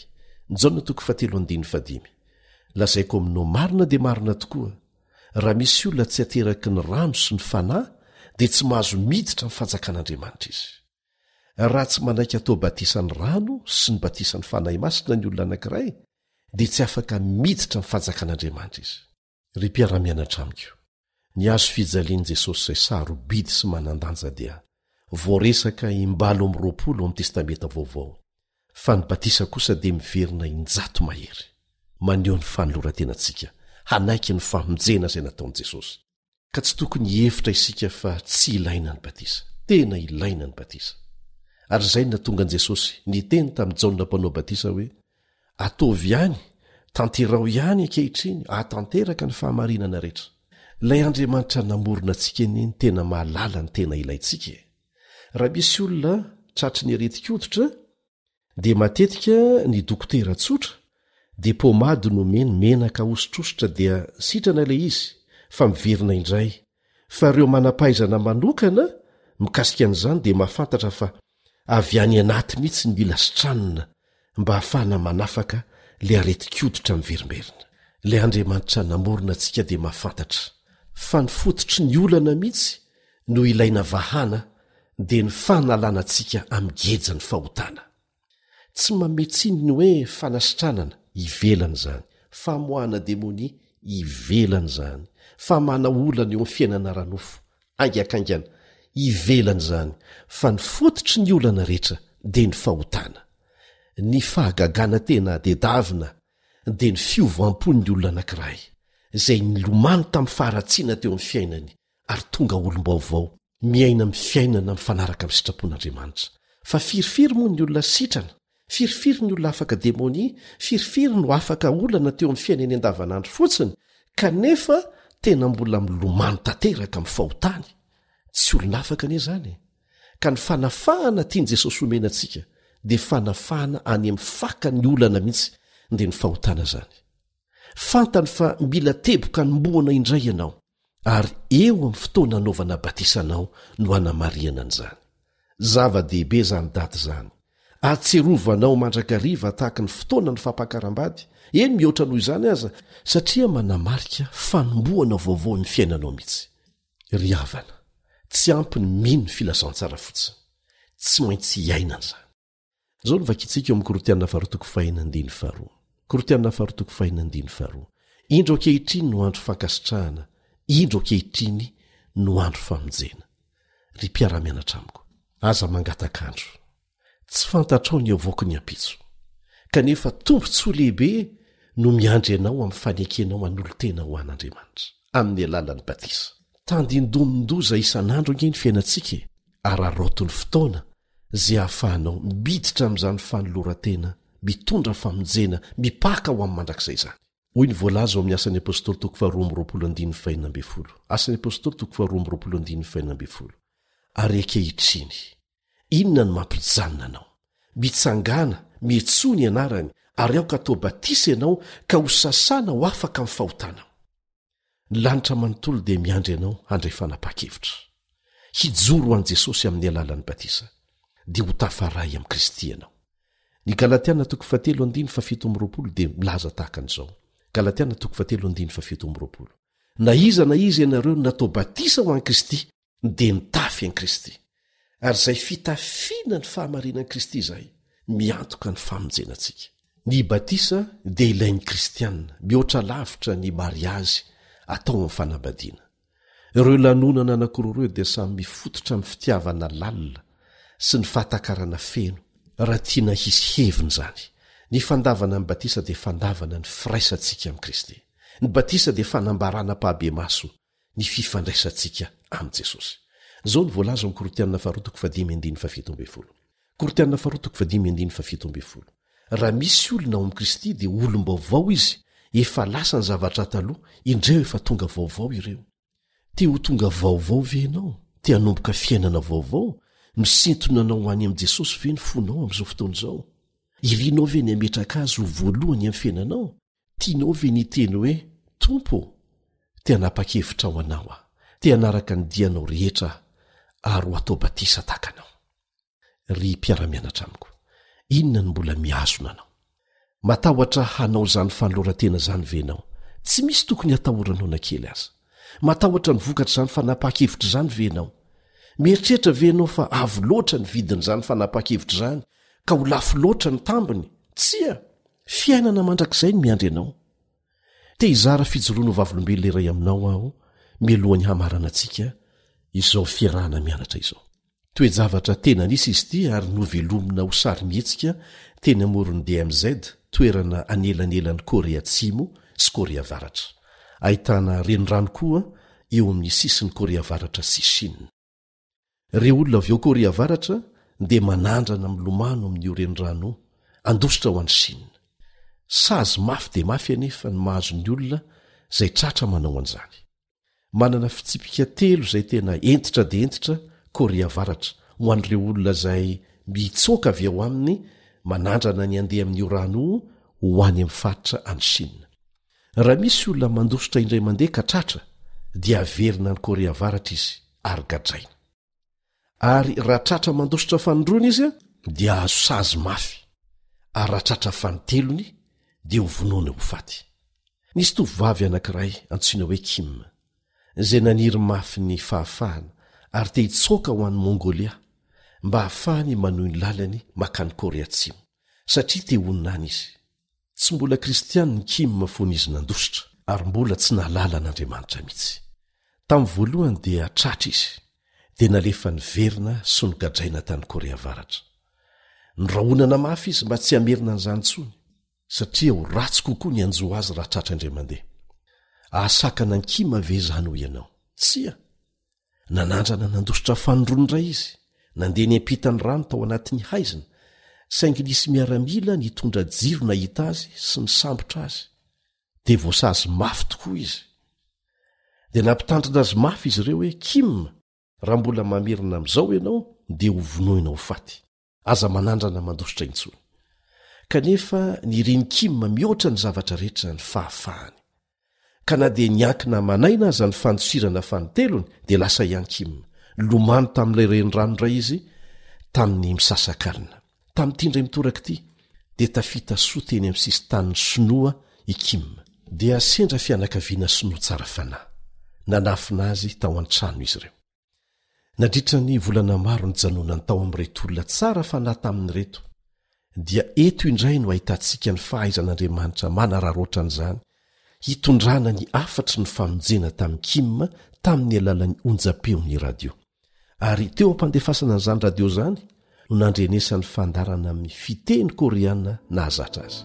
Speaker 4: Jaona 7:5. Lazaiko aminao marina dia marina tokoa, raha misy olona tsy ateraky ny rano sy ny fanahy dia tsy mahazo miditra ny fanjakan'Andriamanitra izy. Raha tsy manaiky atao batisany rano sy ny batisany fanahy masina ny olona anankiray dia tsy afaka miditra ny fanjakan'Andriamanitra izy. Ry mpiara-mianatra amiko, ny azo fijalian'i Jesosy izay sarobidy sy manandanja dia voaresaka imbalo amin'ny 20 amin'ny testamenta vaovao, fa ny batisa kosa dia miverina injato mahery maneho ny fanoloran-tenantsika hanaiky ny famonjena izay nataon'i Jesosy. Ka tsy tokony hevitra isika fa tsy ilaina ny batisa, tena ilaina ny batisa. Ary izay no natonga an'i Jesosy niteny tamin'ny Jaona mpanao batisa hoe, ataovy ihany, tanterao ihany ankehitriny ahatanteraka ny fahamarinana rehetra. Ilay Andriamanitra namorona antsika eny tena mahalala ny tena ilaintsika. Raha misy olona tratry ny aretin-koditra dia matetika ny dokotera tsotra dia pomady nomeny menaka osotrosotra dia sitrana ilay izy fa miverina indray. Fa ireo manampaizana manokana mikasika an'izany dia mahafantatra fa avy any anaty mihitsy ny mila sitranina mba hahafahana manafaka ilay aretin-koditra miverimberina. Ilay Andriamanitra namorona antsika dia mahafantatra fa ny fototry ny olana mihitsy no ilaina vahana dia ny fanalana antsika amigejana ny fahotana. Tsy mametsiny ny hoe fanasitranana ivelana izany, famoahana demonia ivelana izany, famana olana eo amin'ny fiainana ranofo aingakaingana ivelana izany, fa ny fototry ny olana rehetra dia ny fahotana. Ny fahagagana tena dedavina dia ny fiovam-pon'ny olona anankiray izay nilomano tamin'ny faharatsiana teo amin'ny fiainany ary tonga olom-baovao miaina amin'ny fiainana mifanaraka amin'ny sitrapon'Andriamanitra. Fa firifiry moa ny olona sitrana, firifiry ny olona afaka demonia, firifiry no afaka olana teo amin'ny fiainany andavanandro fotsiny, kanefa tena mbola milomano tanteraka amin'ny fahotany. Tsy olona afaka anie izany. Ka ny fanafahana tiany Jesosy omena antsika dia fanafahana any amin'ny faka ny olana mihitsy dia ny fahotana izany. Fantany fa mila teboka nomboana indray ianao, ary eo amin'ny fotoana anaovana batisanao no hanamariana an'izany. Zava-dehibe izany daty izany. Atserovanao mandrakariva tahaka ny fotoana ny fampakaram-bady, eny mihoatra noho izany aza, satria manamarika fanomboana vaovao ny fiainanao mihitsy. Ry havana, tsy ampy ny mino ny filazantsara fotsiny, tsy maintsy iainana izany. Zao no vakitsika eo amin'ny Korotiana 4:5. Korotiana 4:5. Indro ankehitriny no andro fankasitrahana, indro ankehitriny no andro famonjena. Ry mpiara-mianatra amiko, aza mangatakandro, tsy fantatrao ny avoaka ny ampitso, kanefa tombotsoa lehibe no miandry ianao amin'ny fanekenao an'olo-tena ho an'Andriamanitra amin'ny alalan'ny batisa. Tandindomindoza isan'andro ange ny fiainantsika, ary arotony fotoana izay hahafahanao miditra amin'izany fanoloran-tena, mitondra famonjena, mipaka ho amin'ny mandrakizay izany. Hoy ny voalaza ao amin'ny Asan'ny Apôstôly 2:20. Asan'ny Apôstôly 2:20. Ary ankehitriny, inona ny mampijanona anao? Mitsangana, mihetsoa ny anarany, ary aoka atao batisa ianao ka ho sasana ho afaka amin'ny fahotanao. Ny lanitra manontolo dia miandry ianao handray fanapa-kevitra, hijoro an'i Jesosy amin'ny alalan'ny batisa, dia ho tafaray amin'i Kristy ianao. Ny Galatiana 3:7 dia milaza tahaka an'izao. Galatiana 3:7. Na iza ianareo natao batisa ho an'i Kristy dia nitafy an'i Kristy. Ary izay fitafiana ny fahamarinan'i Kristy izay miantoka ny famonjenantsika. Ny batisa dia ilain'ny kristianina, mihoatra lavitra ny mariazy atao amin'ny fanambadiana. Ireo lanonana anankiroa dia samy mifototra amin'ny fitiavana lalina sy ny fahatakarana feno raha tiana hisy heviny zany. Ny fandavana amin'ny batisa dia fandavana ny firaisantsika amin'ny Kristy. Ny batisa dia fanambarana pahabe maso ny fifandraisantsika amin'i Jesosy. Zao ny voalaza amin'ny Korintianina 4:17. Raha misy olona ao amin'i Kristy dia olom-baovao izy, efa lasa ny zavatra taloha, indreo efa tonga vaovao ireo. Te ho tonga vaovao ve ianao? Te hanomboka fiainana vaovao? Misintona anao ho any amin'i Jesosy ve ny fonao amin'izao fotoana izao? Irianao ve ny ametraka azy ho voalohany amin'ny fiainanao? Tianao ve ny teny hoe Tompo? Te hanapa-kevitra ho anao aho. Te hanaraka ny dianao rehetra ary ho atao batisa tahaka anao. Ry mpiara-mianatra amiko, inona ny mbola miazona anao? Matahotra hanao zany fanolorantena zany ve ianao? Tsy misy tokony hatahoranao na kely aza. Matahotra ny vokatra zany fanapa-kevitra zany ve ianao? Mieritreritra ve ianao fa avo loatra ny vidin'izany fanapa-kevitra zany ka ho lafo loatra ny tambiny? Tsia, fiainana mandrakizay ny miandry ianao. Te hizara fijoroana vavolombelona iray aminao aho mialohan'ny hamarana antsika izao fiarahana mianatra izao. Toe-javatra tena nisy izy ity ary novelomina ho sary mihetsika teny amorony DMZ, toerana anelanelan'ny Korea Atsimo sy Korea Avaratra. Ahitana renirano koa eo amin'ny sisin'ny Korea Avaratra sy Chine. Ireo olona avy eo Korea Avaratra dia manandrana milomano amin'io renirano andositra ho an'ny Chine. Sazy mafy dia mafy anefa ny mahazo ny olona izay tratra manao an'izany. Manana fitsipika telo izay tena entitra dia entitra Korea Avaratra ho an'ireo olona izay mitsoaka avy ao aminy manandrana ny andeha amin'io rano ho any amin'ny faritra any Chine. Raha misy olona mandositra indray mandeha ka tratra dia averina ny Korea Avaratra izy ary gadraina. Ary raha tratra mandositra fanondroana izy dia azo sazy mafy, ary raha tratra fanotelony dia ho vonoana ho faty. Nisy tovovavy anankiray antsoina hoe Kim, izay naniry mafy ny fahafahana ary te hitsoaka ho an'ny Mongolia mba hahafahany manohy ny lalany makany Korea Atsimo, satria te honina izy. Tsy mbola kristiany ny Kim fony izy nandositra ary mbola tsy nahalala an'Andriamanitra mihitsy. Tamin'ny voalohany dia tratra izy, dia nalefa ny verina sy nogadraina tany Korea Avaratra. Nyrahonana mafy izy mba tsy hamerina an'izany intsony, satria ho ratsy kokoa ny anjo azy raha tratra indray mandeha. Ahasakana ny Kim ve izany ho ianao? Tsia, nanandrana nandositra fanondroany ray izy, nandeha ny ampitany rano tao anatin'ny haizina, saingy nisy miaramila nitondra jiro nahita azy sy nisambotra azy, dia voasazy mafy tokoa izy. Dia nampitandrina azy mafy izy ireo hoe Kim, raha mbola mamerina amin'izao ianao dia ho vonoina ho faty. Aza manandrana mandositra intsony. Kanefa niriny Kim mihoatra ny zavatra rehetra ny fahafahany. Ka na dia niankina manaina aza ny fandosirana fanotelony dia lasa ihany Kim. Lomano tamin'ilay renirano ray izy tamin'ny misasakarina. Tamin'ity indray mitoraka ity dia tafita soa teny amin'ny sisin-taniny Sinoa i Kim, dia sendra fianakaviana Sinoa tsara fanahy. Nanafina azy tao an-trano izy ireo. Nadritra ny volana maro nijanonany tao amin'reto olona tsara fanahy tamin'ny reto, dia eto indray no ahitantsika ny fahaizan'Andriamanitra manararoatra an'izany hitondrana ny afatry ny famonjena tamin'ny Kim tamin'ny alalan'ny onjam-peon'ny radio. Ary teo ampandefasana an'izany radio zany no nandrenesany fandarana amin'ny fiteny koreana nahazatra azy.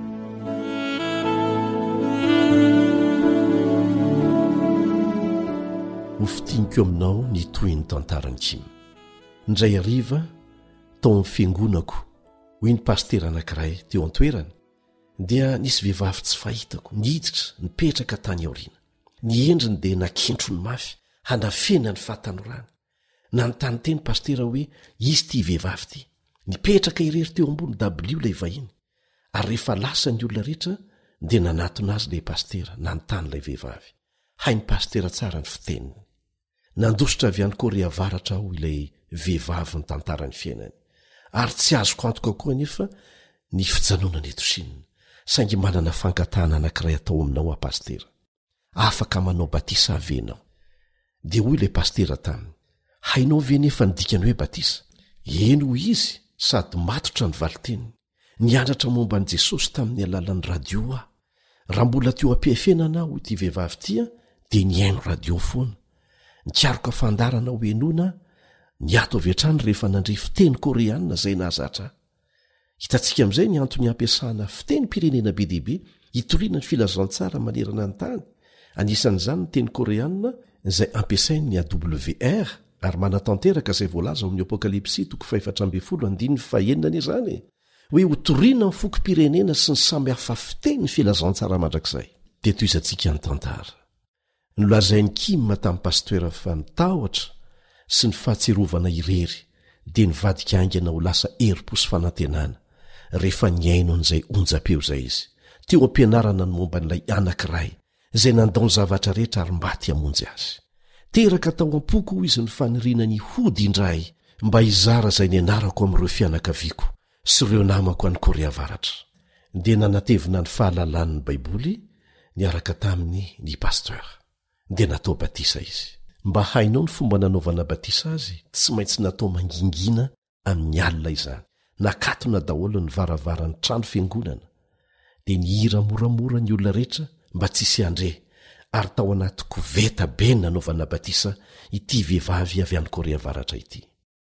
Speaker 4: Ho fitianiko aminao ny toy ny tantarany Kim. Indray ariva tao amin'ny fiangonako hoy ny pastera anankiray teo an-toerana, dia nisy vehivavy tsy fahitako niditra nipetraka tany aoriana. Ny endriny dia nakentro ny mafy hanafena ny fahatanorana. Nanontany teny pastera hoe izy ity vehivavy ity, nipetraka irery teo ambony W ilay vahiny. Ary rehefa lasa ny olona rehetra dia nanatona azy ilay pastera, nanontany ilay vehivavy. Hainy pastera tsara ny fiteniny. Nandositra avy any Korea Avaratra aho ilay vehivavy ny tantarany fiainany. Ary tsy azoko antoka koa nefa ny fijanonana eto Chine, saingy manana fankatahana anankiray atao aminao a pastera. Afaka manao batisa avenao. Dia hoy ilay pastera taminy, hainao ve nefa ny dikany hoe batisa? Eno izy sady matotra ny valiteniny. Niandratra momba an'i Jesosy tamin'ny alalan'ny radio aho. Raha mbola teo am-pihafenana aho ity vehivavy ity dia niaino radio foana nikaroka fandarana ho enona ny ato avy hatrany rehefa nandre fiteny koreanina izay nahazatra hitantsika amin'izay ny antony ampiasana fiteny pirenena be dehibe hitoriana ny filazantsara manerana ny tany anisan'izany ny teny koreanina izay ampiasain'ny AWR ary manatanteraka izay voalaza ao amin'ny apokalipsy 4:4 izany hoe hotoriana ny foko pirenena sy ny samy hafa fiteny ny filazantsara mandrakizay dia toy izantsika ny tantara nolazain'ny kima tamin'ny pastoera fa nitahotra sy ny fahatserovana irery dia nivadika aingana ho lasa herim-po sy fanantenana rehefa niaino an'izay onjam-peo izay izy teo ampianarana ny momba n'ilay anankiray izay nandaony zavatra rehetra ary mbaty hamonjy azy teraka tao am-poko ho izy ny faniriana ny hody indray mba hizara izay ny anarako amin'ireo fianakaviako sy ireo namako any Korea Avaratra dia nanatevina ny fahalalan'ny Baiboly niaraka taminy ny pasteur dia natao batisa izy mba hainao ny fomba nanaovana batisa azy tsy maintsy natao mangingina amin'ny alina izany nakatona daholo ny varavaran'ny trano fiangonana dia nihira moramora ny olona rehetra mba tsy hisy andre ary tao anaty koveta be ny nanaovana batisa ity vehivavy avy any Korea Avaratra ity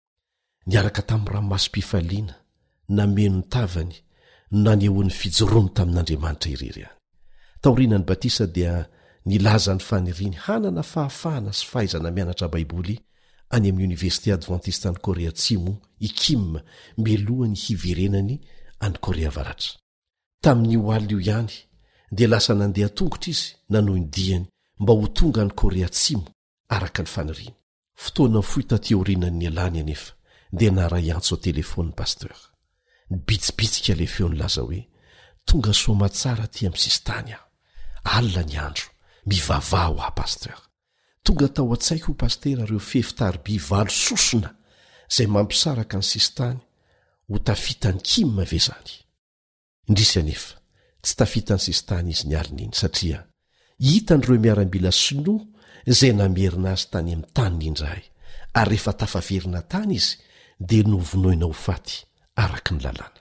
Speaker 4: niaraka tamin'ny ranomasom-pifaliana nameno ny tavany nanehoan'ny fijoroany tamin'Andriamanitra irery any taorianany batisa dia nilaza ny faniriany hanana fahafahana sy fahaizana mianatra Baiboly any amin'ny Université Adventiste any Korea Atsimo ikim milohan'ny hiverenany any Korea Avaratra tamin'ny oalina io ihany dia lasa nandeha tongotra izy nanohy ny diany mba ho tonga any Korea Atsimo araka ny faniriany fotoana fohy taty aorianany alany anefa dia naray antso ao telefony pasteur nibitsibitsika le feo nilaza hoe tonga soa tsara ty amin'ny sistany aho alina ny andro mivavaha ho pasteur tonga tao an-tsaiko ho pasteur ireo fefitariby valo sosona izay mampisaraka ny sistany ho tafitany kima ve zany indrisy anefa tsy tafitany sistany izy ny alina iny satria hitan'ireo miarambila sinoa izay namerina azy tany amin'ny tany indray ary rehefa tafaverina tany izy dia novonoina ho faty araka ny lalàna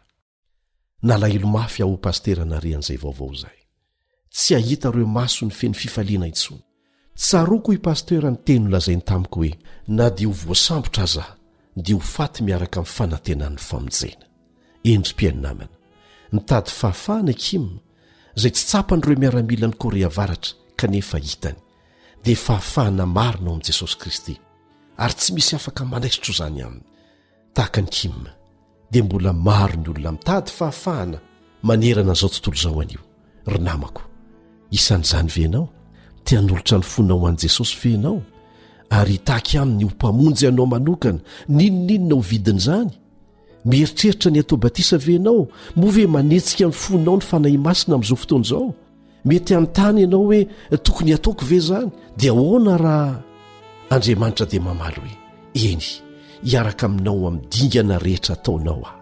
Speaker 4: nalailo mafy aho ho pastera narean'izay vaovao izay tsy ahita ireo maso ny feny fifaliana intsony tsaroko i pastera ny teny lazainy tamiko hoe na dia ho voasambotra aza dia ho faty miaraka amin'ny fanantenan'ny famonjena endrim-piainy namana nitady fahafahana kim izay tsy tsapan'ireo miaramila ny Korea Avaratra kanefa hitany dia fahafahana marina ao amin'i Jesosy Kristy ary tsy misy afaka manaisitro izany aminy tahaka ny kim dia mbola maro ny olona mitady fahafahana manerana an'izao tontolo izao anio ry namako isan'izany venao tia nolotra ny fonao an'i Jesosy venao ary hitaky aminy ho mpamonjy anao manokana ninoninona ho vidin'izany mieritreritra ny atao batisa venao move manetsika ny fonao ny fanahy masina amin'izao fotoana izao mety an-tany ianao hoe tokony ataoko ve zany dia ahoana raha Andriamanitra dia mamaly hoe eny hiaraka aminao amin'ny dingana rehetra ataonao aho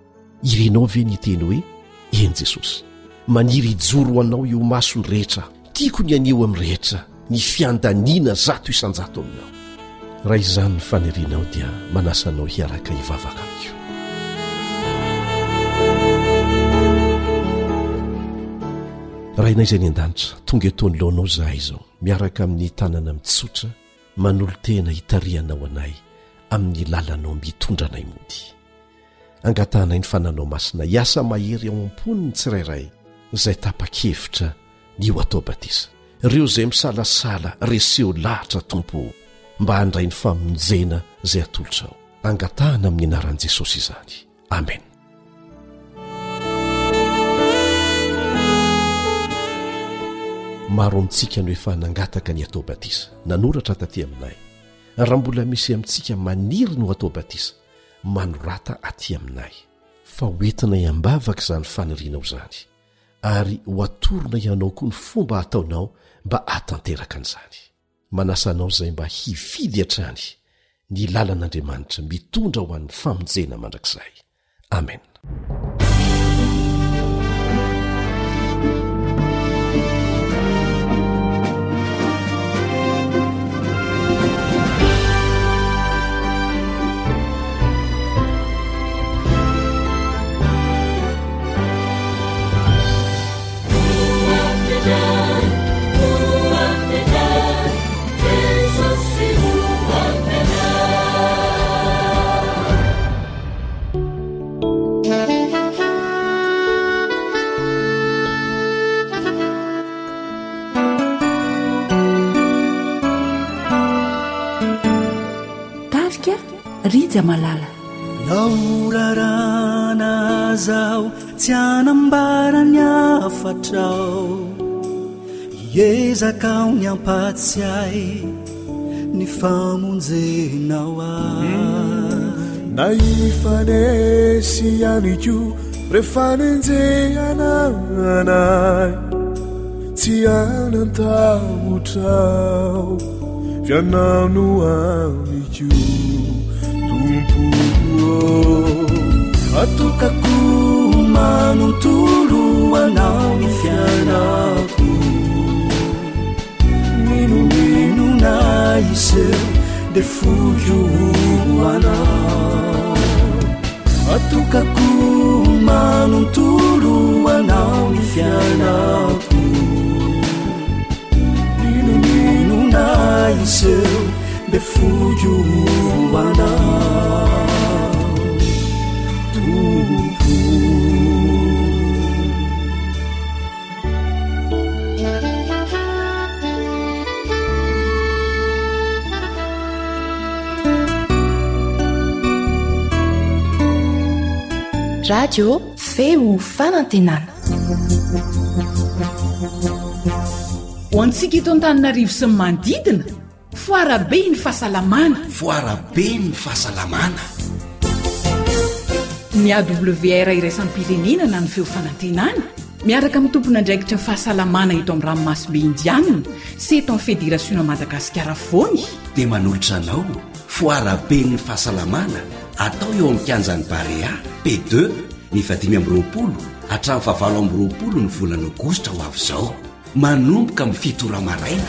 Speaker 4: irenao ve ny teny hoe eny Jesosy maniry hijoro anao io masony rehetra tiako ny anio amin'ny rehetra ny fiandaniana 100 isan-jato aminao raha izany ny fanirianao dia manasanao hiaraka hivavaka amiko raha inay izay ny an-danitra tonga etaony laonao zahay izao miaraka amin'ny tanana mitsotra manolo tena hitarianao anay amin'ny lalanao mitondra anay mody angatanay ny fananao masina hiasa mahery ao am-pony ny tsirairay izay tapa-kevitra ny ho atao batisa ireo izay misalasala reseo lahatra tompo mba handray ny famonjena izay atolotra ao angatahana amin'ny anaran'i Jesosy izany amen. Maro amintsika no efa nangataka ny atao batisa nanoratra taty aminay raha mbola misy amintsika maniry no atao batisa manorata aty aminay fa hoentina iambavaka izany fanirianao izany ary ho atorona ianao koa ny fomba ataonao mba atanteraka an'izany manasanao izay mba hifidy hatrany ny lalan'Andriamanitra mitondra ho an'ny famonjena mandrakizay amen.
Speaker 5: Africa,
Speaker 3: mitarika rija malala
Speaker 8: naorarana zao tsy anambarany afatrao iezakao ny ampatsiay ny famonjenao
Speaker 5: na ifanesy aniko rehefa nenjehananay tsy anantahotrao fianao no amiko tompo
Speaker 8: atokako manontolo anao ny fianako minominona iseo de fojo anao atokako manontolo anao ny fianako minominona iseo de fojo anao
Speaker 2: radio feo fanantenana
Speaker 9: ho antsika eto an-taninarivo sy ny manodidina foarabe ny fahasalamana
Speaker 10: foarabe ny fahasalamana
Speaker 9: ny awr iraisan'ny pirenena na ny feo fanantenana miaraka amin'ny tompona andraikitra ny fahasalamana eto amin'ny ranomasobe indianina sy eto amin'ny fédérationa madagasikara foany
Speaker 10: dia manolotra anao foarabe ny fahasalamana atao eo amin'ny kianjany barea P2 ny 2020 hatramin'ny 2020 ny volana aogositra ho avy izao manomboka amin'ny 7 maraina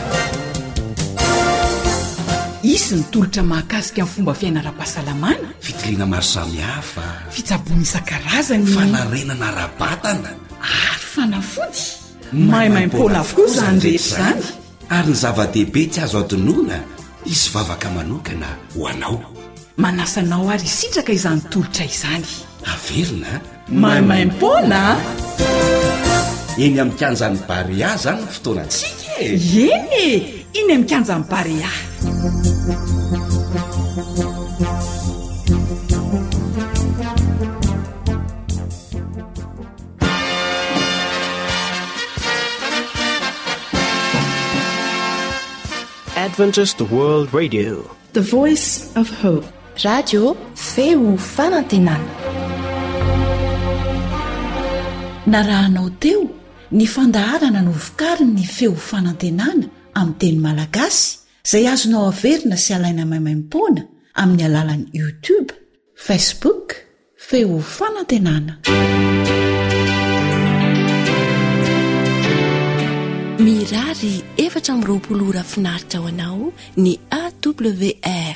Speaker 9: isy ny tolotra mahakasika amin'ny fomba fiainara-pahasalamana
Speaker 10: fitiliana maro samihafa
Speaker 9: fitsabony isan-karazany
Speaker 10: fanarenana ara-batana
Speaker 9: ary fanafody mahaimaim-pona avokoa izany rehetra izany
Speaker 10: ary ny zava-dehibe tsy azo adinoina isy vavaka manokana ho anao
Speaker 9: manasanao ary isitraka izany tolotra izany
Speaker 10: averina
Speaker 9: mahaimaim-pona
Speaker 10: eny amin'ny kianjany barea zany ny fotoanantsika
Speaker 9: eny iny amin'ny kianjany barea
Speaker 11: Adventist World Radio,
Speaker 2: the voice of hope. radio feo fanantenana
Speaker 3: narahanao teo ny fandaharana no vokariny ny feo fanantenana amin'ny teny malagasy izay azonao averina sy alaina maimaim-poana amin'ny alalan'ny YouTube, Facebook, feo fanantenana.
Speaker 12: Mirary 720 ora finaritra ho anao ny AWR